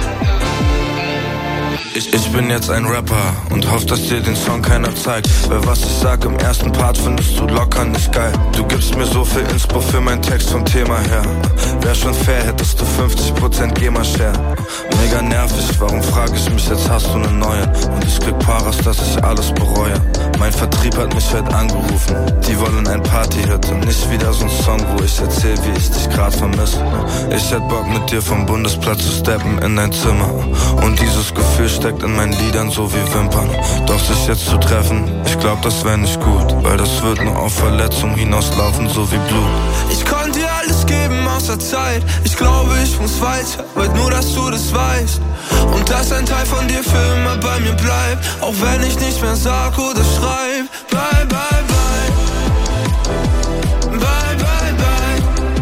Ich, ich bin jetzt ein Rapper und hoff, dass dir den Song keiner zeigt. Weil was ich sag im ersten Part findest du locker nicht geil. Du gibst mir so viel Inspo für meinen Text vom Thema her. Wär schon fair, hättest du fünfzig Prozent GEMA-Share. Mega nervig, warum frag ich mich, jetzt hast du ne neue. Und ich krieg Paras, dass ich alles bereue. Mein Vertrieb hat mich heute angerufen. Die wollen ein Party-Hit und nicht wieder so ein Song, wo ich erzähl, wie ich dich grad vermisse. Ich hätt Bock mit dir vom Bundesplatz zu steppen in dein Zimmer. Und dieses Gefühl steckt in meinen Liedern so wie Wimpern. Doch sich jetzt zu treffen, ich glaub, das wär nicht gut. Weil das wird nur auf Verletzung hinauslaufen, so wie Blut. Ich konnte dir alles geben außer Zeit. Ich glaube, ich muss weiter, wollt nur, dass du das weißt. Und dass ein Teil von dir für immer bei mir bleibt. Auch wenn ich nicht mehr sag oder schreib. Bye, bye, bye. Bye, bye, bye.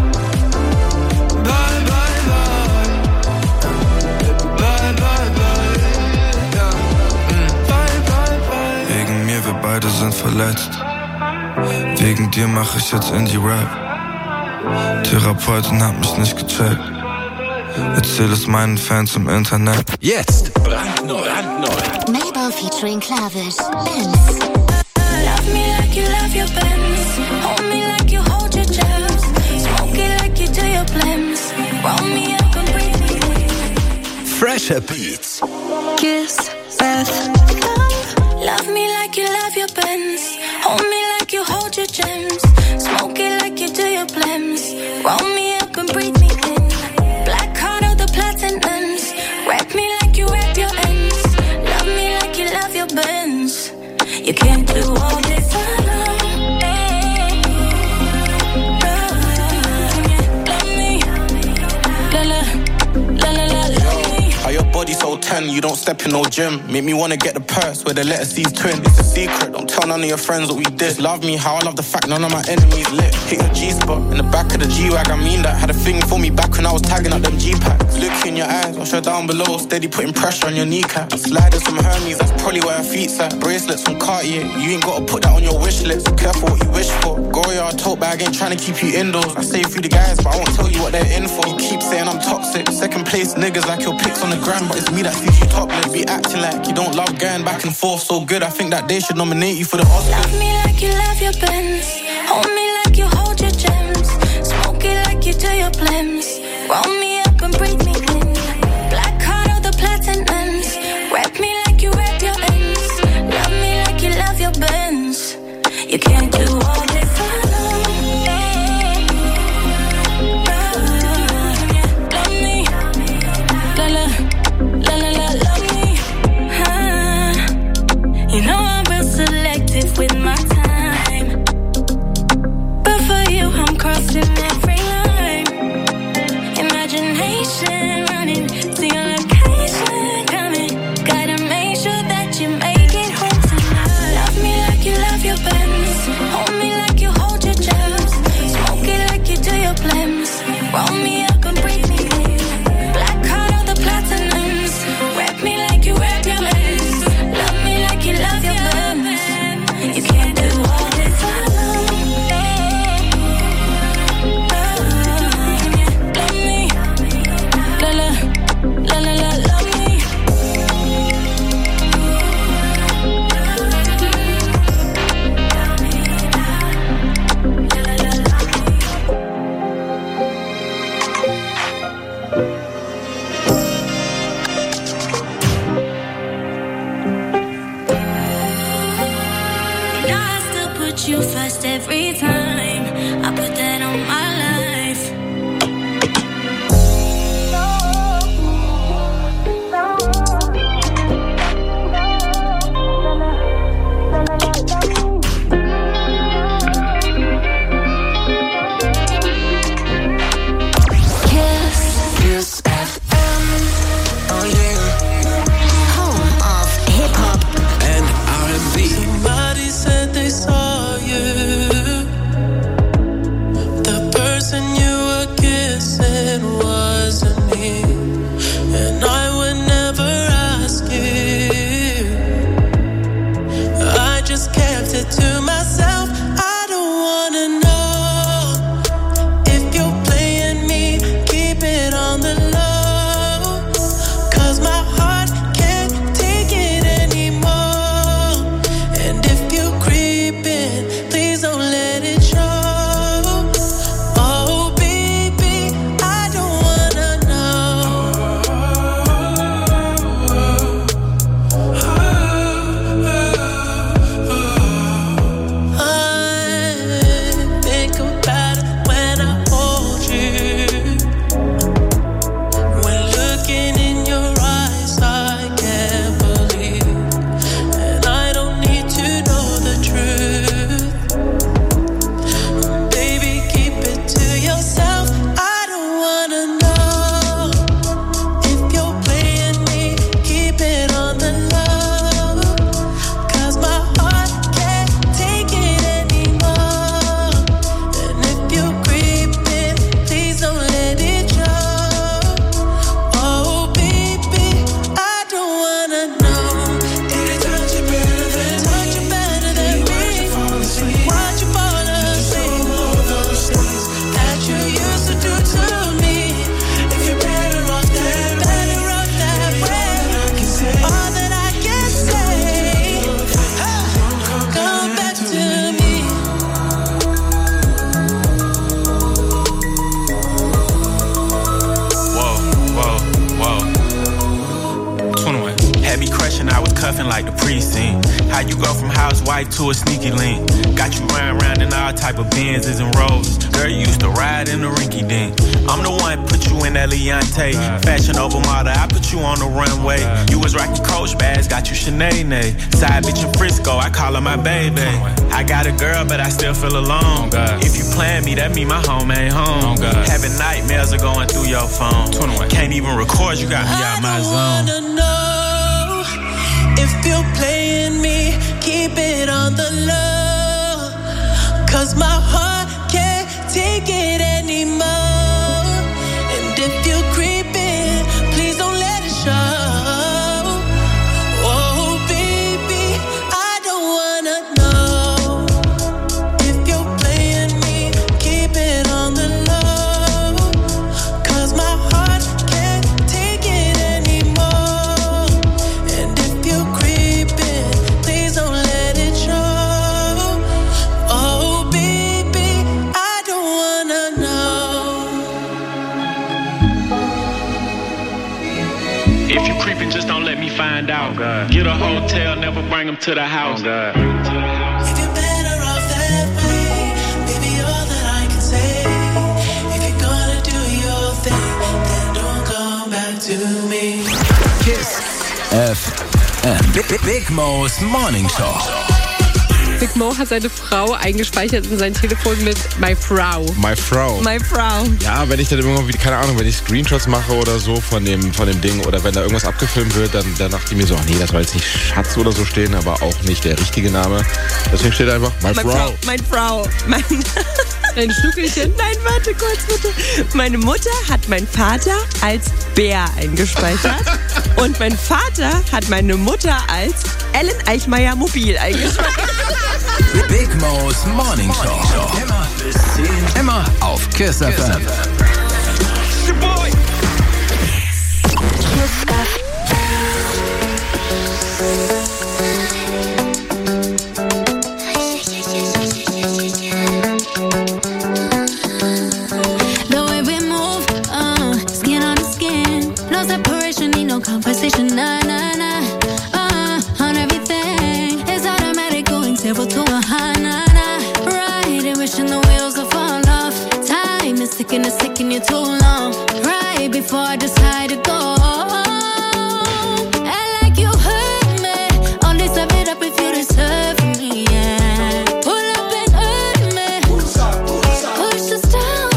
Bye, bye, bye. Bye, bye, bye. Ja. Bye, bye, bye. Wegen mir, wir beide sind verletzt. Wegen dir mach ich jetzt Indie-Rap. Therapeutin hat mich nicht gecheckt. Erzähl es meinen Fans im Internet. Jetzt brandneu, brandneu. Mabel featuring Klavish, Benz. Love me like you love your Benz. Hold me like you hold your jams. Smoke it like you do your blends. Roll me up and breathe me in. Fresher Beats. Kiss, breath, love. Love me like you love your Benz. Hold me like you hold your gems. Smoke it like you do your blends. Roll me up and breathe me in. Black card of the platinums. Wrap me like you wrap your ends. Love me like you love your Benz. You can't do all this alone. ten, you don't step in no gym. Make me wanna get the purse where the letter C's twin. It's a secret, don't tell none of your friends what we did. Love me how I love the fact none of my enemies lit. Hit your G-spot in the back of the G-Wag, I mean that. Had a thing for me back when I was tagging up them G-packs. Look in your eyes, wash her down below, steady putting pressure on your kneecap. Sliders from Hermes, that's probably where her feet's at. Bracelets from Cartier, you ain't gotta put that on your wish list. Careful what you wish for. Goya, tote bag, ain't trying to keep you indoors. I say a few the guys, but I won't tell you what they're in for. You keep saying I'm toxic. Second place niggas like your pics on the gram, but it's me that sees you topless. Be acting like you don't love going back and forth so good. I think that they should nominate you for the Oscars. Love me like you love your Benz. Hold me like you hold your gems. Smoke it like you do your blems. Roll me up and breathe me in. Black card or the platinums. Rap me like you rap your ends. Love me like you love your Benz. You can't do all this alone. Love me, la la, la la la, love me. Huh. You know I'm real selective with my time, but for you I'm crossing every line. Imagination running to your location, coming. Gotta make sure that you make it home tonight. Love me like you love your Benz. Hold me like you hold your gems. Smoke it like you do your blems. Roll me up and breathe me in. Black card or the platinums. Rap me like you rap your ends. Love me like you love your Benz. You can't do all this alone. Love me, la la, la la la, love me. And I still put you first every time. I put that on my life. Kiss. Kiss F M. Oh yeah. Home of hip hop. And R and B. Somebody said they saw you. The person you were kissing wasn't me. And I would never ask you. I just kept it to myself. I don't wanna know if you're playing me. Keep it on the low. 'Cause my heart can't take it anymore. And if you creeping, please don't let it show. Oh baby, I don't wanna know. I think about it when I hold you. When looking in your eyes, I can't believe. And I don't need to know the truth. Baby, keep it to yourself. I don't wanna know if you're playing me. Keep it on the low. 'Cause my heart can't take it anymore. And if you're creeping, please don't let it show. Oh baby, I don't wanna know. Did it touch you better than touch you better than me? Watch you fall asleep. All those things that you used to do to me. If you're better off that, better off that way. All that I can say, come back to me. Whoa, whoa, whoa. twenty-one. Had me crushing, I was cuffing like the precinct. How you go from housewife to a sneaky link? Got you riding around in all type of Benzes and Rolls. Girl, you used to ride in the rinky dink. I'm the one put you in that Leontay. Fashion over model, I put you on the runway. You was rocking Coach bags, got you Sinead. Side bitch in Frisco, I call her my baby. I got a girl, but I still feel alone. If you plan me, that mean my home ain't home. Having nightmares are going through your phone. Can't even record, you got me out my zone. I don't wanna know you're playing me, keep it on the low. Cause my heart can't take it anymore. And if you're creeping, please don't let it show. Oh baby, I don't wanna know. If you're playing me, keep it on the low. Cause my heart can't take it anymore. And if you're creeping, please don't let it show. Oh baby, I don't wanna know. If you creeping, just don't let me find out. Oh, get a hotel, never bring them to the house. Oh, If you're better off that way, baby, all that I can say. If you're gonna do your thing, then don't come back to me. Kiss F M. Big, Big Mo's Morning Show. Big Mo hat seine Frau eingespeichert in sein Telefon mit My Frau. My Frau. My Frau. Ja, wenn ich dann irgendwie, keine Ahnung, wenn ich Screenshots mache oder so von dem, von dem Ding oder wenn da irgendwas abgefilmt wird, dann, dann dachte ich mir so, ach nee, das soll jetzt nicht Schatz oder so stehen, aber auch nicht der richtige Name. Deswegen steht einfach My, My Frau. Frau. Mein Frau. Mein Ein Stückelchen. Nein, warte kurz bitte. Meine Mutter hat meinen Vater als Bär eingespeichert und mein Vater hat meine Mutter als Ellen Eichmeier Mobil eingespeichert. Big Mo's Morning Show. Immer bis zehn. Immer auf Kiss F M. The way we move, uh, skin on skin, no separation, need no conversation, nah, nah, nah, uh, on everything, it's automatic, going zero to a high, nah, nah, riding, wishing the wheels will fall off, time is ticking, it's taking you too long, right before I decide to go, and like you hurt me, only step it up if you deserve me, yeah, pull up and hurt me, push the stars.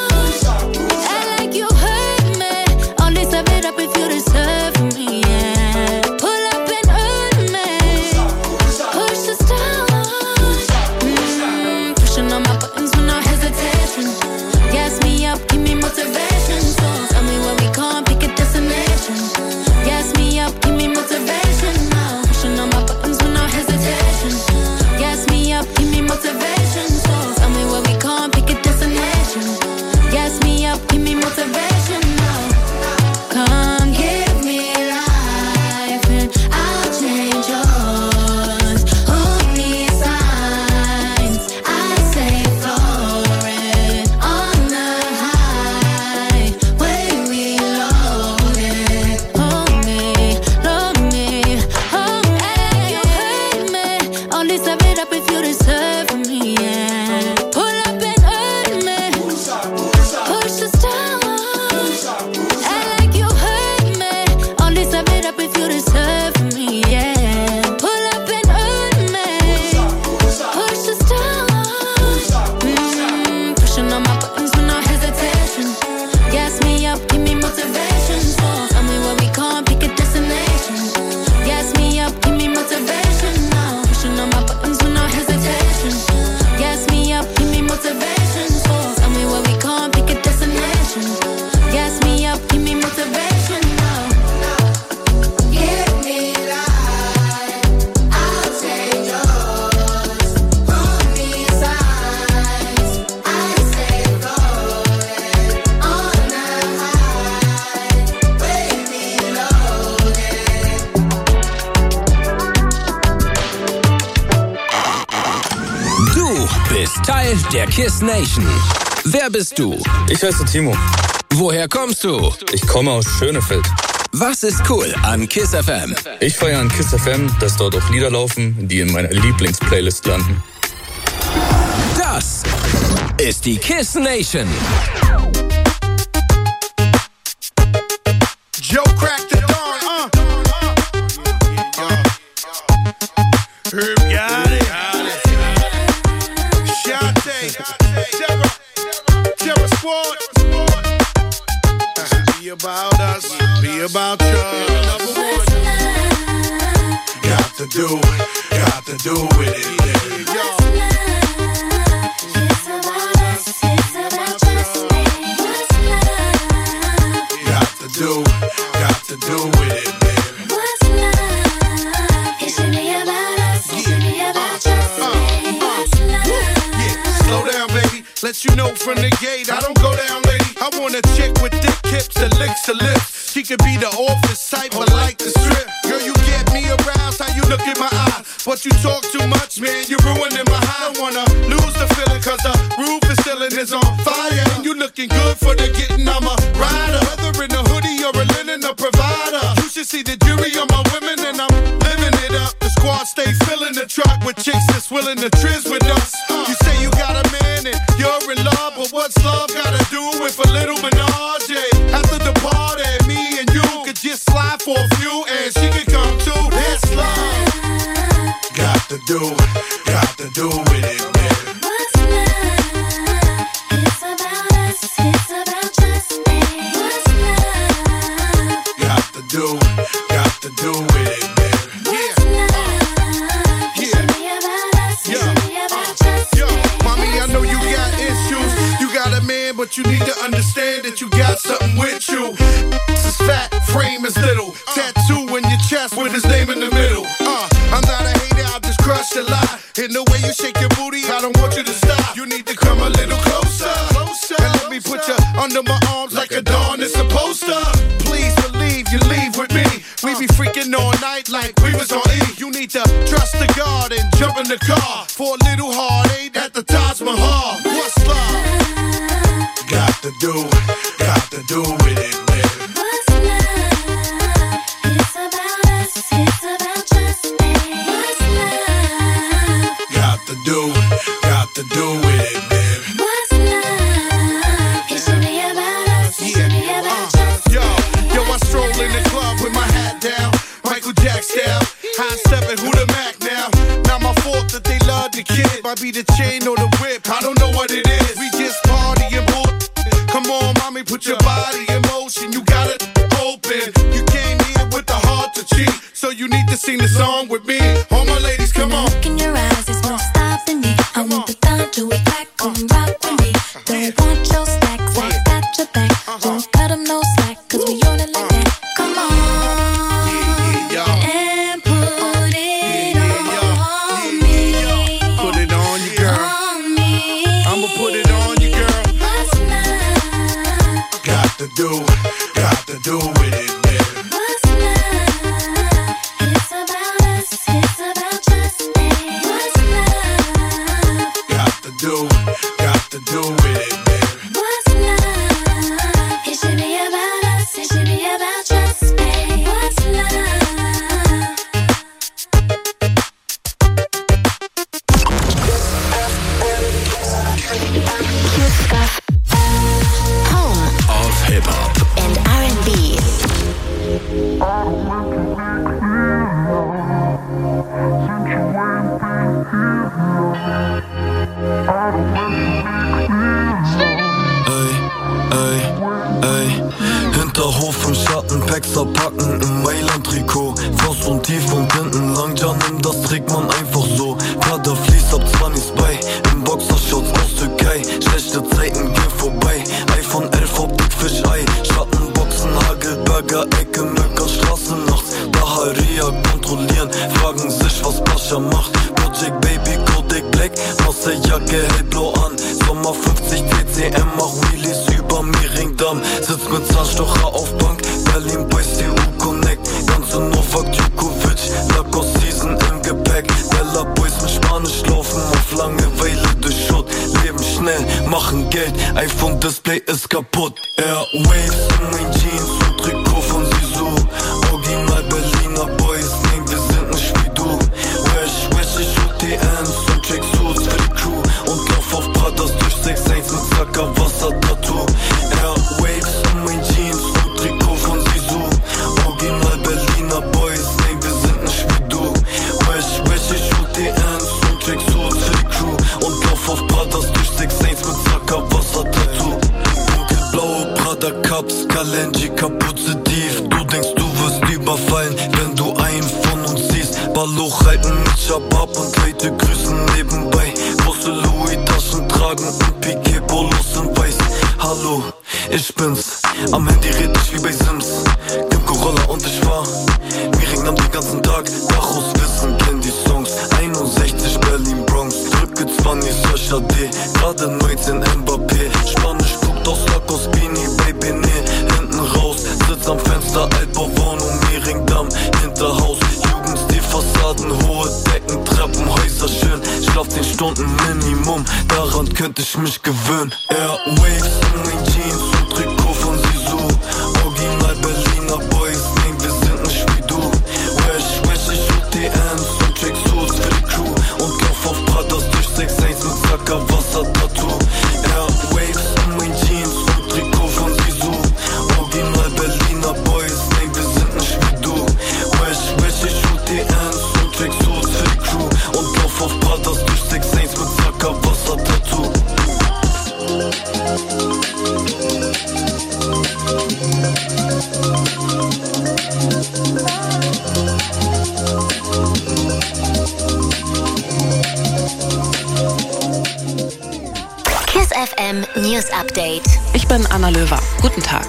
I like you hurt me. Only step it up if you deserve me. Yeah. Pull up and hurt me. Push the stars. Mm, pushing on my buttons with no hesitation. Gas me up, give me motivation. So tell me where we can't pick a destination. Gas me up, give me motivation. Now pushing on my buttons with no hesitation. Gas me up, give me motivation. So tell me where we can't pick a destination. Gas me up, give me motivation now. Come give me life and I'll change yours. Who needs signs? I say floating on the highway we loaded. Hold me, love me, hold me. You hurt me. Only step it up if you deserve me. Yeah. Pull up and hurt me. Push the stars. I like you hurt me. Only step it up if you deserve me. Yeah. Pull up and hurt me. Push the stars. Mm, pushing on my buttons with no hesitation. Gas me up, give me motivation. So tell me where we can't pick a destination. Gas me up, give me motivation now. Pushing on my buttons with no hesitation. Gas me up, give me motivation. So tell me where we can't pick a destination. Gas me up, give me motivation now. Give me life, I'll take yours. Who needs signs? I say floating on the highway we loaded. Du bist Teil der Kiss Nation. Wer bist du? Ich heiße Timo. Woher kommst du? Ich komme aus Schönefeld. Was ist cool an Kiss F M? Ich feiere an Kiss F M, dass dort auch Lieder laufen, die in meiner Lieblingsplaylist landen. Das ist die Kiss Nation. Joe cracked the dawn, uh. Herb got it. Shante, Terror, Terror Squad. Be about us, be about you. Got do, got to do with it, yeah. Yo. It's about us, it's about just me. What's love? Got to do, got to do with it, baby. What's love? It should be about us, it should be about just me. What's love? Yeah, slow down, baby. Let you know from the gate, I don't go down, lady. I want a chick with thick hips that licks her lips. She could be the office type, but like the strip. Girl, you get me aroused, how you look in my eye. But you talk too much, man, you're ruining my high. I don't wanna lose the feeling, cause the roof is ceiling is on fire. And you looking good for the getting, I'm a rider. Whether in a hoodie or a linen, a provider. You should see the jury on my women, and I'm living it up. The squad stay filling the truck with chicks that's willing to trizz with us. You say you got a man and you're in love, but what's love gotta do with a little menage? After the party, me and you could just slide for a few, and she could come too. That's love. Got to do, got to do with it, man. What's love? It's about us, it's about just me. What's love? Got to do, got to do with it, man. What's love? It should be about us, it should be about just Yo, me. mommy, I know you got issues. You got a man, but you need to understand that you got something with you. This is fat, frame is little. Tattoo in your chest with his name in the middle. Uh, I'm not a hater, I'll just crush a lie. In the way you shake your booty, I don't want you to stop. You need to come a little closer, closer. And let me put you under my arms like a dawn is supposed to. Please believe you leave with me. We be freaking all night like we was on E. You need to trust the God and jump in the car for a little heartache at the Taj Mahal. What's love? Got to do, got to do with it, baby. What's love? It's about us, it's about just me. What's love? Got to do, got to do with it, baby. What's love? It should be about us, it should be about just Yo, yo, I stroll in the club with my hat down, Michael Jack style. High stepping, who the Mac now? Not my fault that they love the kid. Might be the chain or the whip, I don't know what it is. We just party and bull. Come on, mommy, put your body in motion. You got it open. You came here with the heart to cheat, so you need to sing the song with me. All my ladies, come on. Look in your eyes, there's no stopping me. I want the thought to attack, come rock with me. Don't want your stacks, I got your back. Don't cut them no slack, cause we on it like that. Come on, and put it on me. Put it on you, girl. On me. I'ma put it on you, girl. What's love? Got to do, got to do with it, baby. What's love? It's about us, it's about just me. What's love? Got to do, got to do with it, baby. What's love? It should be about us, it should be about just me. What's love? Cute stuff. Home Of Hip-Hop. and R and B. Ey, ey, Hinterhof im Schatten, Packs abpacken im Mailand-Trikot. Faust und tief und hinten lang, ja nimm, das trägt man einfach so. Prada fließt ab zwanzig bei, im Boxershorts aus Türkei. Schlechte Zeiten gehen vorbei, iPhone elf Optik Fischei. Schattenboxen, Hagelberger, Ecke, Möcker, Straße nachts. Daharia kontrollieren, fragen sich, was Pascha macht. Project Baby, Kodak Black, Marseille-Jacke, hellblau an. Sommer fünfzig T C M, mach Wheelies über Miringdamm. Sitzt mit Zahnstocher auf Bank, Berlin bei C U Connect. Ganze Novak Djokovic, Lacoste Season im Gepäck. Bella Boys mit Spanisch laufen auf Langeweile durch Schutt. Leben schnell, machen Geld, iPhone Display ist kaputt. Airwaves in mein Jeans und Trikot von Sisu. Original Berliner Boys, nein, wir sind nicht wie du. Wesh, wesh, ich U T Ns und Tracksuits für die Crew. Und lauf auf Pradas durch sechs eins mit Zackerwasser-Tattoo. Airwaves in mein Jeans und Trikot von Sisu. Original Berliner Boys, nein, wir sind nicht wie du. Wesh, wesh, ich U T Ns und Tracksuits für die Crew. Und lauf auf Pradas durch sechs eins mit Zackerwasser-Tattoo. Dunkelblaue Prada Cups, Kalenji, Kapuze tief. Du denkst, du wirst überfallen, wenn du einen von uns siehst. Ballo reiten mit Shabab und Leute grüßen nebenbei. Große Louis-Taschen tragen und Piquet-Polos in weiß. Hallo, ich bin's, am Handy red ich wie bei Sims. Gib Corolla und ich war Miring am den ganzen Tag. Dachos wissen, kenn die Songs. einundsechzig Berlin Bronx, drücke zwanzig H D. Gerade neunzehn Mbappé, Spanisch guckt aus Lackos Beanie, Baby, nee, hinten raus. Sitz am Fenster, Altbauwohnung, Miringdamm, Hinterhaus. Jugendstil, Fassaden, hohe Decken, Treppenhäuser schön. Schlaf zehn Stunden Minimum, daran könnte ich mich gewöhnen. Airwaves in den Jeans und Trikot von Sisu. Original Berliner Boys, nee, wir sind nicht wie du. Wesh, wesh, ich U T Ms und Tracksuits für die Crew. Und kauf auf Pradas durch sechs eins mit Sacker Wasser-Tattoo. Airwaves in den Jeans und Trikot von Sisu. Original Berliner Boys, nee, wir sind nicht wie du. Wesh, wesh, ich U T Ms und Tracksuits für die Crew. Und kauf auf Pradas durch sechs eins mit Sacker Wasser-Tattoo. Kiss F M News Update. Ich bin Anna Löwer. Guten Tag.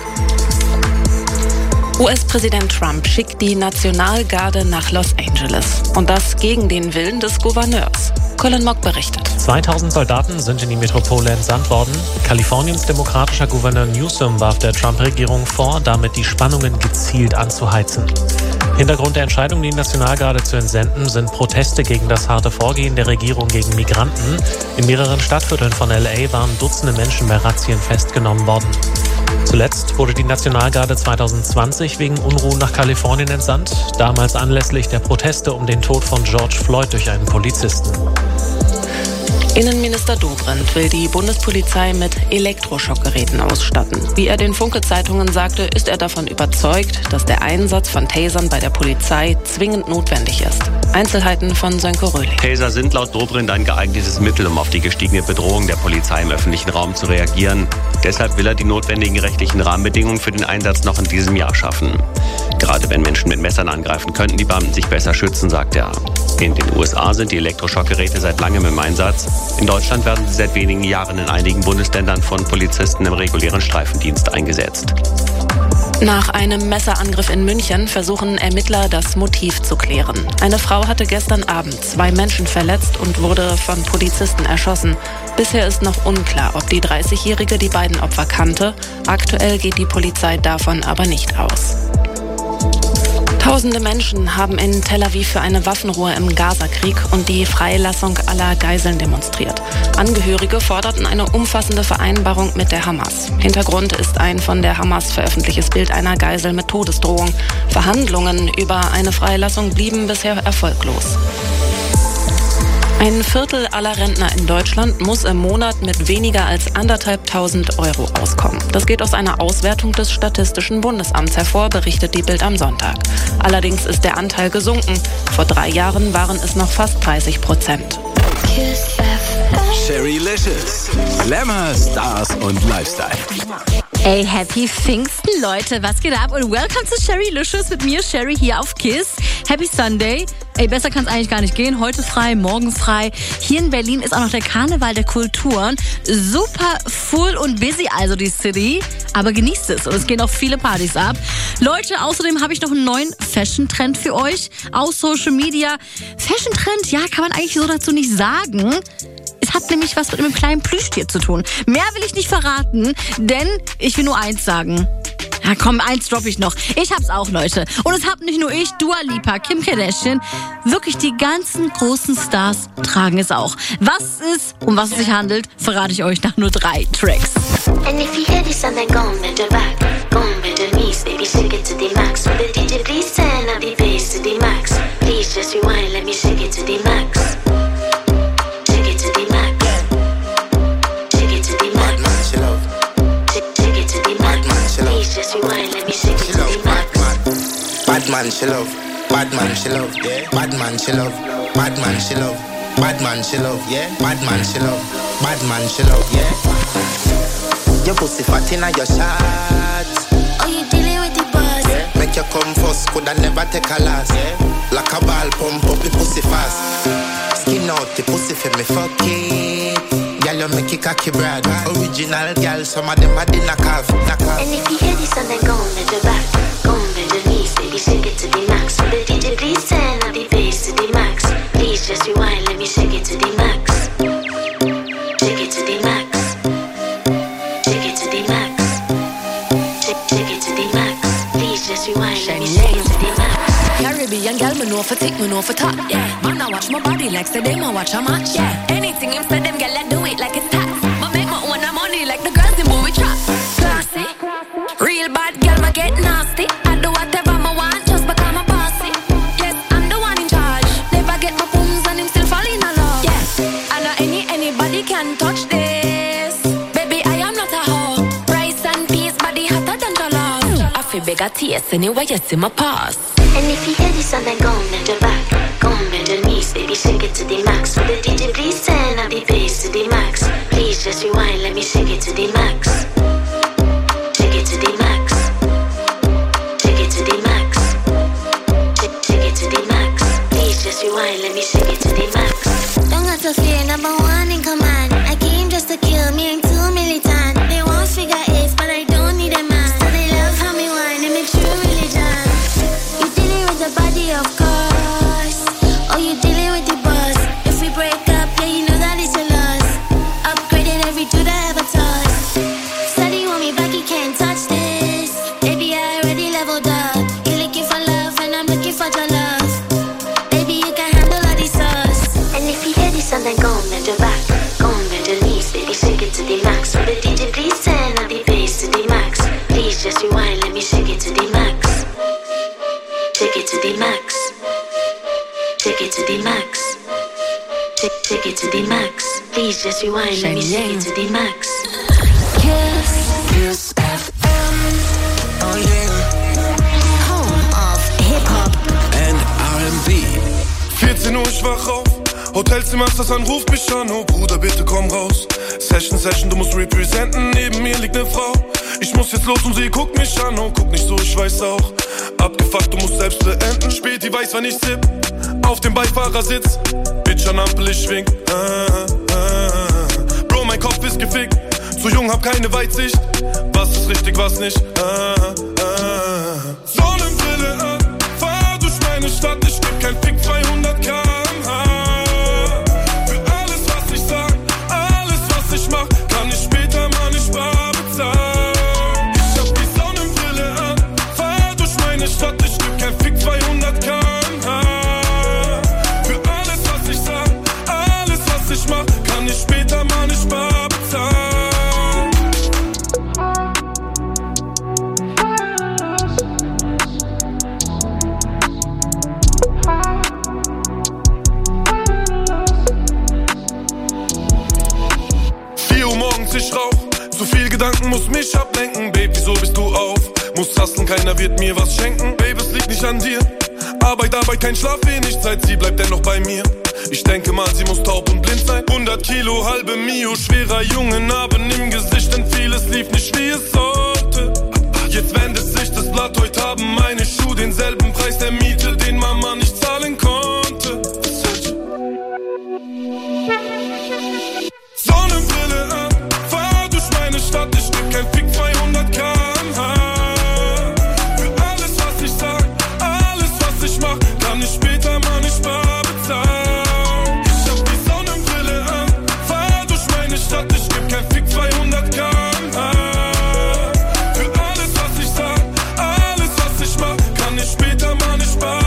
U S-Präsident Trump schickt die Nationalgarde nach Los Angeles. Und das gegen den Willen des Gouverneurs. Colin Mock berichtet. zweitausend Soldaten sind in die Metropole entsandt worden. Kaliforniens demokratischer Gouverneur Newsom warf der Trump-Regierung vor, damit die Spannungen gezielt anzuheizen. Hintergrund der Entscheidung, die Nationalgarde zu entsenden, sind Proteste gegen das harte Vorgehen der Regierung gegen Migranten. In mehreren Stadtvierteln von L A waren Dutzende Menschen bei Razzien festgenommen worden. Zuletzt wurde die Nationalgarde zwanzig zwanzig wegen Unruhen nach Kalifornien entsandt, damals anlässlich der Proteste um den Tod von George Floyd durch einen Polizisten. Innenminister Dobrindt will die Bundespolizei mit Elektroschockgeräten ausstatten. Wie er den Funke-Zeitungen sagte, ist er davon überzeugt, dass der Einsatz von Tasern bei der Polizei zwingend notwendig ist. Einzelheiten von Sönke Röhling. Taser sind laut Dobrindt ein geeignetes Mittel, um auf die gestiegene Bedrohung der Polizei im öffentlichen Raum zu reagieren. Deshalb will er die notwendigen rechtlichen Rahmenbedingungen für den Einsatz noch in diesem Jahr schaffen. Gerade wenn Menschen mit Messern angreifen, könnten die Beamten sich besser schützen, sagt er. In den U S A sind die Elektroschockgeräte seit langem im Einsatz. In Deutschland werden sie seit wenigen Jahren in einigen Bundesländern von Polizisten im regulären Streifendienst eingesetzt. Nach einem Messerangriff in München versuchen Ermittler, das Motiv zu klären. Eine Frau hatte gestern Abend zwei Menschen verletzt und wurde von Polizisten erschossen. Bisher ist noch unklar, ob die dreißigjährige die beiden Opfer kannte. Aktuell geht die Polizei davon aber nicht aus. Tausende Menschen haben in Tel Aviv für eine Waffenruhe im Gazakrieg und die Freilassung aller Geiseln demonstriert. Angehörige forderten eine umfassende Vereinbarung mit der Hamas. Hintergrund ist ein von der Hamas veröffentlichtes Bild einer Geisel mit Todesdrohung. Verhandlungen über eine Freilassung blieben bisher erfolglos. Ein Viertel aller Rentner in Deutschland muss im Monat mit weniger als anderthalbtausend Euro auskommen. Das geht aus einer Auswertung des Statistischen Bundesamts hervor, berichtet die Bild am Sonntag. Allerdings ist der Anteil gesunken. Vor drei Jahren waren es noch fast dreißig Prozent. Sherrylicious. Glamour, Stars und Lifestyle. Ey, Happy Pfingsten, Leute. Was geht ab? Und welcome zu Sherrylicious mit mir, Sherry, hier auf KISS. Happy Sunday. Ey, besser kann es eigentlich gar nicht gehen. Heute frei, morgen frei. Hier in Berlin ist auch noch der Karneval der Kulturen. Super full und busy also die City. Aber genießt es und es gehen auch viele Partys ab. Leute, außerdem habe ich noch einen neuen Fashion-Trend für euch aus Social Media. Fashion-Trend, ja, kann man eigentlich so dazu nicht sagen. Es hat nämlich was mit einem kleinen Plüschtier zu tun. Mehr will ich nicht verraten, denn ich will nur eins sagen. Ja komm, eins droppe ich noch. Ich hab's auch, Leute. Und es habt nicht nur ich, Dua Lipa, Kim Kardashian. Wirklich die ganzen großen Stars tragen es auch. Was es, um was es sich handelt, verrate ich euch nach nur drei Tracks. And if you hear this song, then go on with the back. Go on with the knees, baby, shake it to the max. With the D J, please turn up the bass to the max. Please just rewind, let me shake it to the max. Shake it to the max. Shake it to the max. Shake it to the max. Please just rewind, let me shake it to the max. Bad man, she love. Bad man, she love. Yeah. Bad man, she love. Bad man, she love. Bad man, she love. Yeah. Bad man, she love. Bad man, she love. Yeah. Your pussy fat inna your shots. Oh, you dealing with the boss? Yeah. Make you come first, coulda never take a loss. Like a ball pump up the pussy fast. Skin out the pussy for me fuck it. Girl, you make it cocky brad. Original girl, some of them are the knock off. And if you hear this song, then go on bend your back. Go on bend your knees, baby, shake it to the max. Will the D J please turn up the bass to the max? Please just rewind, let me shake it to the max. Shake it to the max. Shake it to the max. Shake, shake it to the max. Please just rewind, let me shake it to the max. Caribbean girl, me know for tick, me know for top. Yeah, man, I watch my body like say them I watch a match. Yeah, anything him say them girl, I do it like it's tax. But make my own money like the girls in movie trap. Classy, real bad girl, ma get nasty. I do whatever I want just because I'm bossy. Yes, I'm the one in charge. Never get my booms and him still fall in love. Yeah, I know any anybody can touch this. Baby, I am not a hoe. Rice and peas, body hotter than jollof. I feel big a taste anyway, you see my pass. And if you hear this song, then go on bend your back. Go on bend your knees, baby, shake it to the max. Will the D J please turn up the bass to the max? Please just rewind, let me shake it to the max. Shake it to the max. Shake it to the max. Shake, shake it to the max. Please just rewind, let me shake it to the max. Don't got to fear, number one in command. I came just to kill me and too militant. They won't figure eight, but I don't need a man. So they love how me whine and make true religion. You dealing with the body, of course. Or you dealing with the boss. If we break up, yeah, you know that it's a loss. Upgraded every dude I ever touched. Said he want me back, he can't touch this. Baby, I already leveled up. You're looking for love and I'm looking for your love. Baby, you can handle all these sauce. And if you hear this song, then go on bend your back. Go on bend your knees, baby, shake it to the max. Will the D J please turn up the bass to the max? Please just rewind, let me shake it to the max. Shake it to the max. Shake it to the max. Shake, shake it to the max. Please just rewind, let me shake it to the max. Kiss, Kiss F M. Oh yeah. Home of Hip-Hop and R and B. vierzehn Uhr, ich wach auf. Hotelzimmer, das anruft mich an. Oh Bruder, bitte komm raus. Session, Session, du musst representen. Neben mir liegt ne Frau. Ich muss jetzt los und sie guckt mich an. Oh, guck nicht so, ich weiß auch. Abgefuckt, du musst selbst beenden. Spät, die weiß, wann ich sipp. Auf dem Beifahrersitz. Bitch an Ampel, ich schwing. Ah, ah, ah. Bro, mein Kopf ist gefickt. Zu jung, hab keine Weitsicht. Was ist richtig, was nicht? Ah, ah. Sonnenbrille an. Fahr durch meine Stadt. Ich geb kein Fick, zweihundert Kilometer pro Stunde. Für alles, was ich sag. Alles, was ich mach. Kann ich später mal nicht bar bezahlen. Ich hab die Sonnenbrille an. Fahr durch meine Stadt. Ich geb kein Fick, zweihundert Kilometer pro Stunde. Für alles, was ich sag. Alles, was ich mach. Kann ich später mal nicht bar bezahlen. Ich rauch, zu viel Gedanken muss mich ablenken. Baby, wieso bist du auf? Muss hustlen, keiner wird mir was schenken. Baby, es liegt nicht an dir. Arbeit, Arbeit, kein Schlaf, wenig Zeit. Sie bleibt dennoch bei mir. Ich denke mal, sie muss taub und blind sein. hundert Kilo, halbe Mio, schwerer Junge, Narben im Gesicht. Denn vieles lief nicht, wie es sollte. Jetzt wendet sich das Blatt. Heute haben meine Schuhe denselben Preis der Miete, den Mama nicht zahlen konnte. Sonnenbrille an. Stadt, ich geb kein Fick, zweihundert Kilometer pro Stunde. Für alles, was ich sag, alles, was ich mach, kann ich später mal nicht bar bezahlen. Ich hab die Sonnenbrille an, fahr durch meine Stadt, ich geb kein Fick, zweihundert Kilometer pro Stunde. Für alles, was ich sag, alles, was ich mach, kann ich später mal nicht bar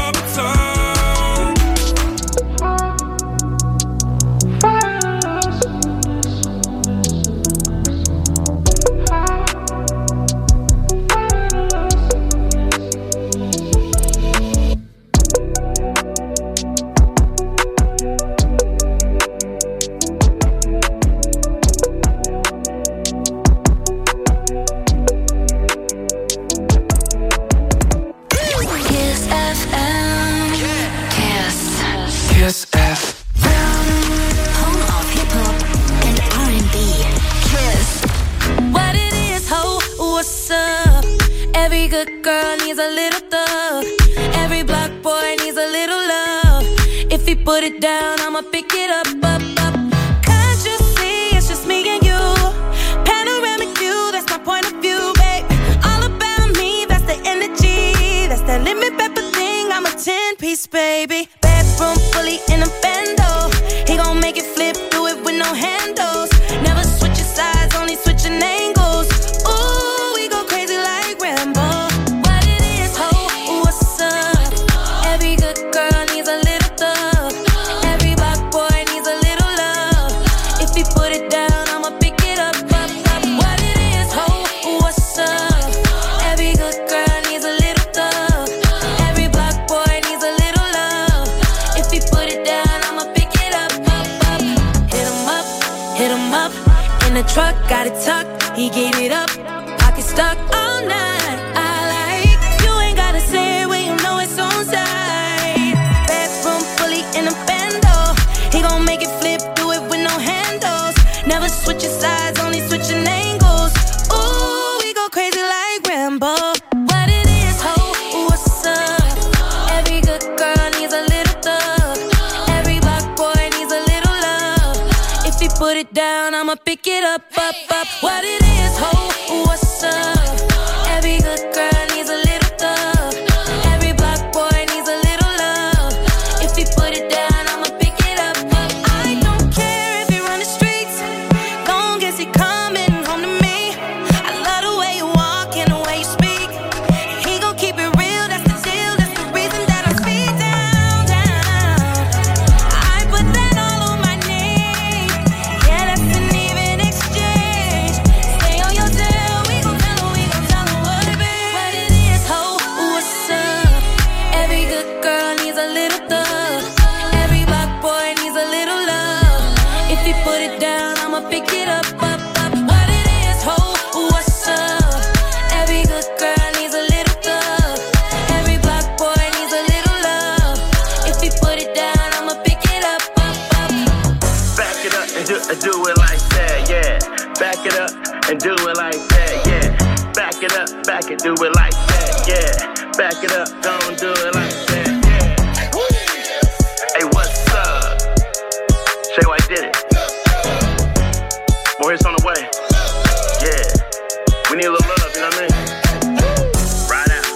needs a little thug. Every block boy needs a little love. If he put it down, I'ma pick it up, up, up. Can't you see it's just me and you? Panoramic view, that's my point of view, babe. All about me, that's the energy. That's that lemon pepper thing, I'm a ten-piece, baby. Bedroom fully in a bando. He gon' make it flip, do it with no handles. Never switching sides, only switching angles. Ooh, we go crazy like Rambo. What it is, ho, what's up? Every good girl needs a little thug. Every black boy needs a little love. If he put it down, I'ma pick it up, up, up. What it is, ho, what's up? Every good girl needs a little thug. Every black boy needs a little love. If he put it down, I'ma pick it up, up, up. Hit him up, hit him up. In the truck, got it tucked. He gave it up, pocket stuck all night. I like, you ain't gotta say it when you know it's on side. Bedroom fully in a bando. He gon' make it flip, do it with no handles. Never switching sides, only switching angles. Ooh, we go crazy like Rambo. What it is, ho, what's up? Every good girl needs a little thug. Every black boy needs a little love. If he put it down, I'ma pick it up, up, up. What it is, ho, what's up? Every good girl needs a little thug. Every black boy needs a little love. If he put it down, I'ma pick it up, up. I don't care if he run the streets, long as he coming home to me. I love the way you walk and the way you speak. He gon' keep it real, that's the deal. That's the reason that I speak down, down. I put that all on my name. Yeah, that's an even exchange. Stay on your tail, we gon' tell her, we gon' tell her what it be. What it is, ho, what's up? Every good girl needs a little thug. Every black boy needs a little love. If he put it down, I'ma pick it up, up, up. What it is, ho, what's up? Every good girl needs a little thug. Every black boy needs a little love. If he put it down, I'ma pick it up, up, up. Back it up and do, and do it like that, yeah. Back it up and do it like that, yeah. Back it up, back it, do it like that, yeah. Back it up, don't do it like that, yeah. Hey, what's up? Shay White did it. More hits on the way. Yeah. We need a little love, you know what I mean? Right out.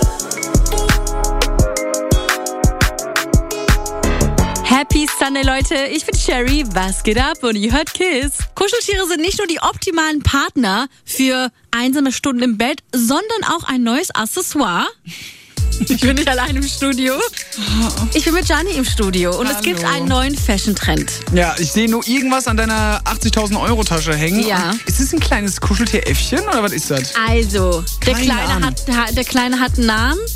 Oh. Happy Sunday, Leute. Ich bin Sherry. Was geht ab? Und ihr hört Kiss. Kuscheltiere sind nicht nur die optimalen Partner für einsame Stunden im Bett, sondern auch ein neues Accessoire. Ich bin nicht allein im Studio. Ich bin mit Gianni im Studio und Hallo. Es gibt einen neuen Fashion-Trend. Ja, ich sehe nur irgendwas an deiner achtzigtausend Euro Tasche hängen. Ja. Und ist das ein kleines Kuscheltier-Äffchen oder was ist das? Also, der Keine Kleine, Ahnung. hat, der Kleine hat einen Namen.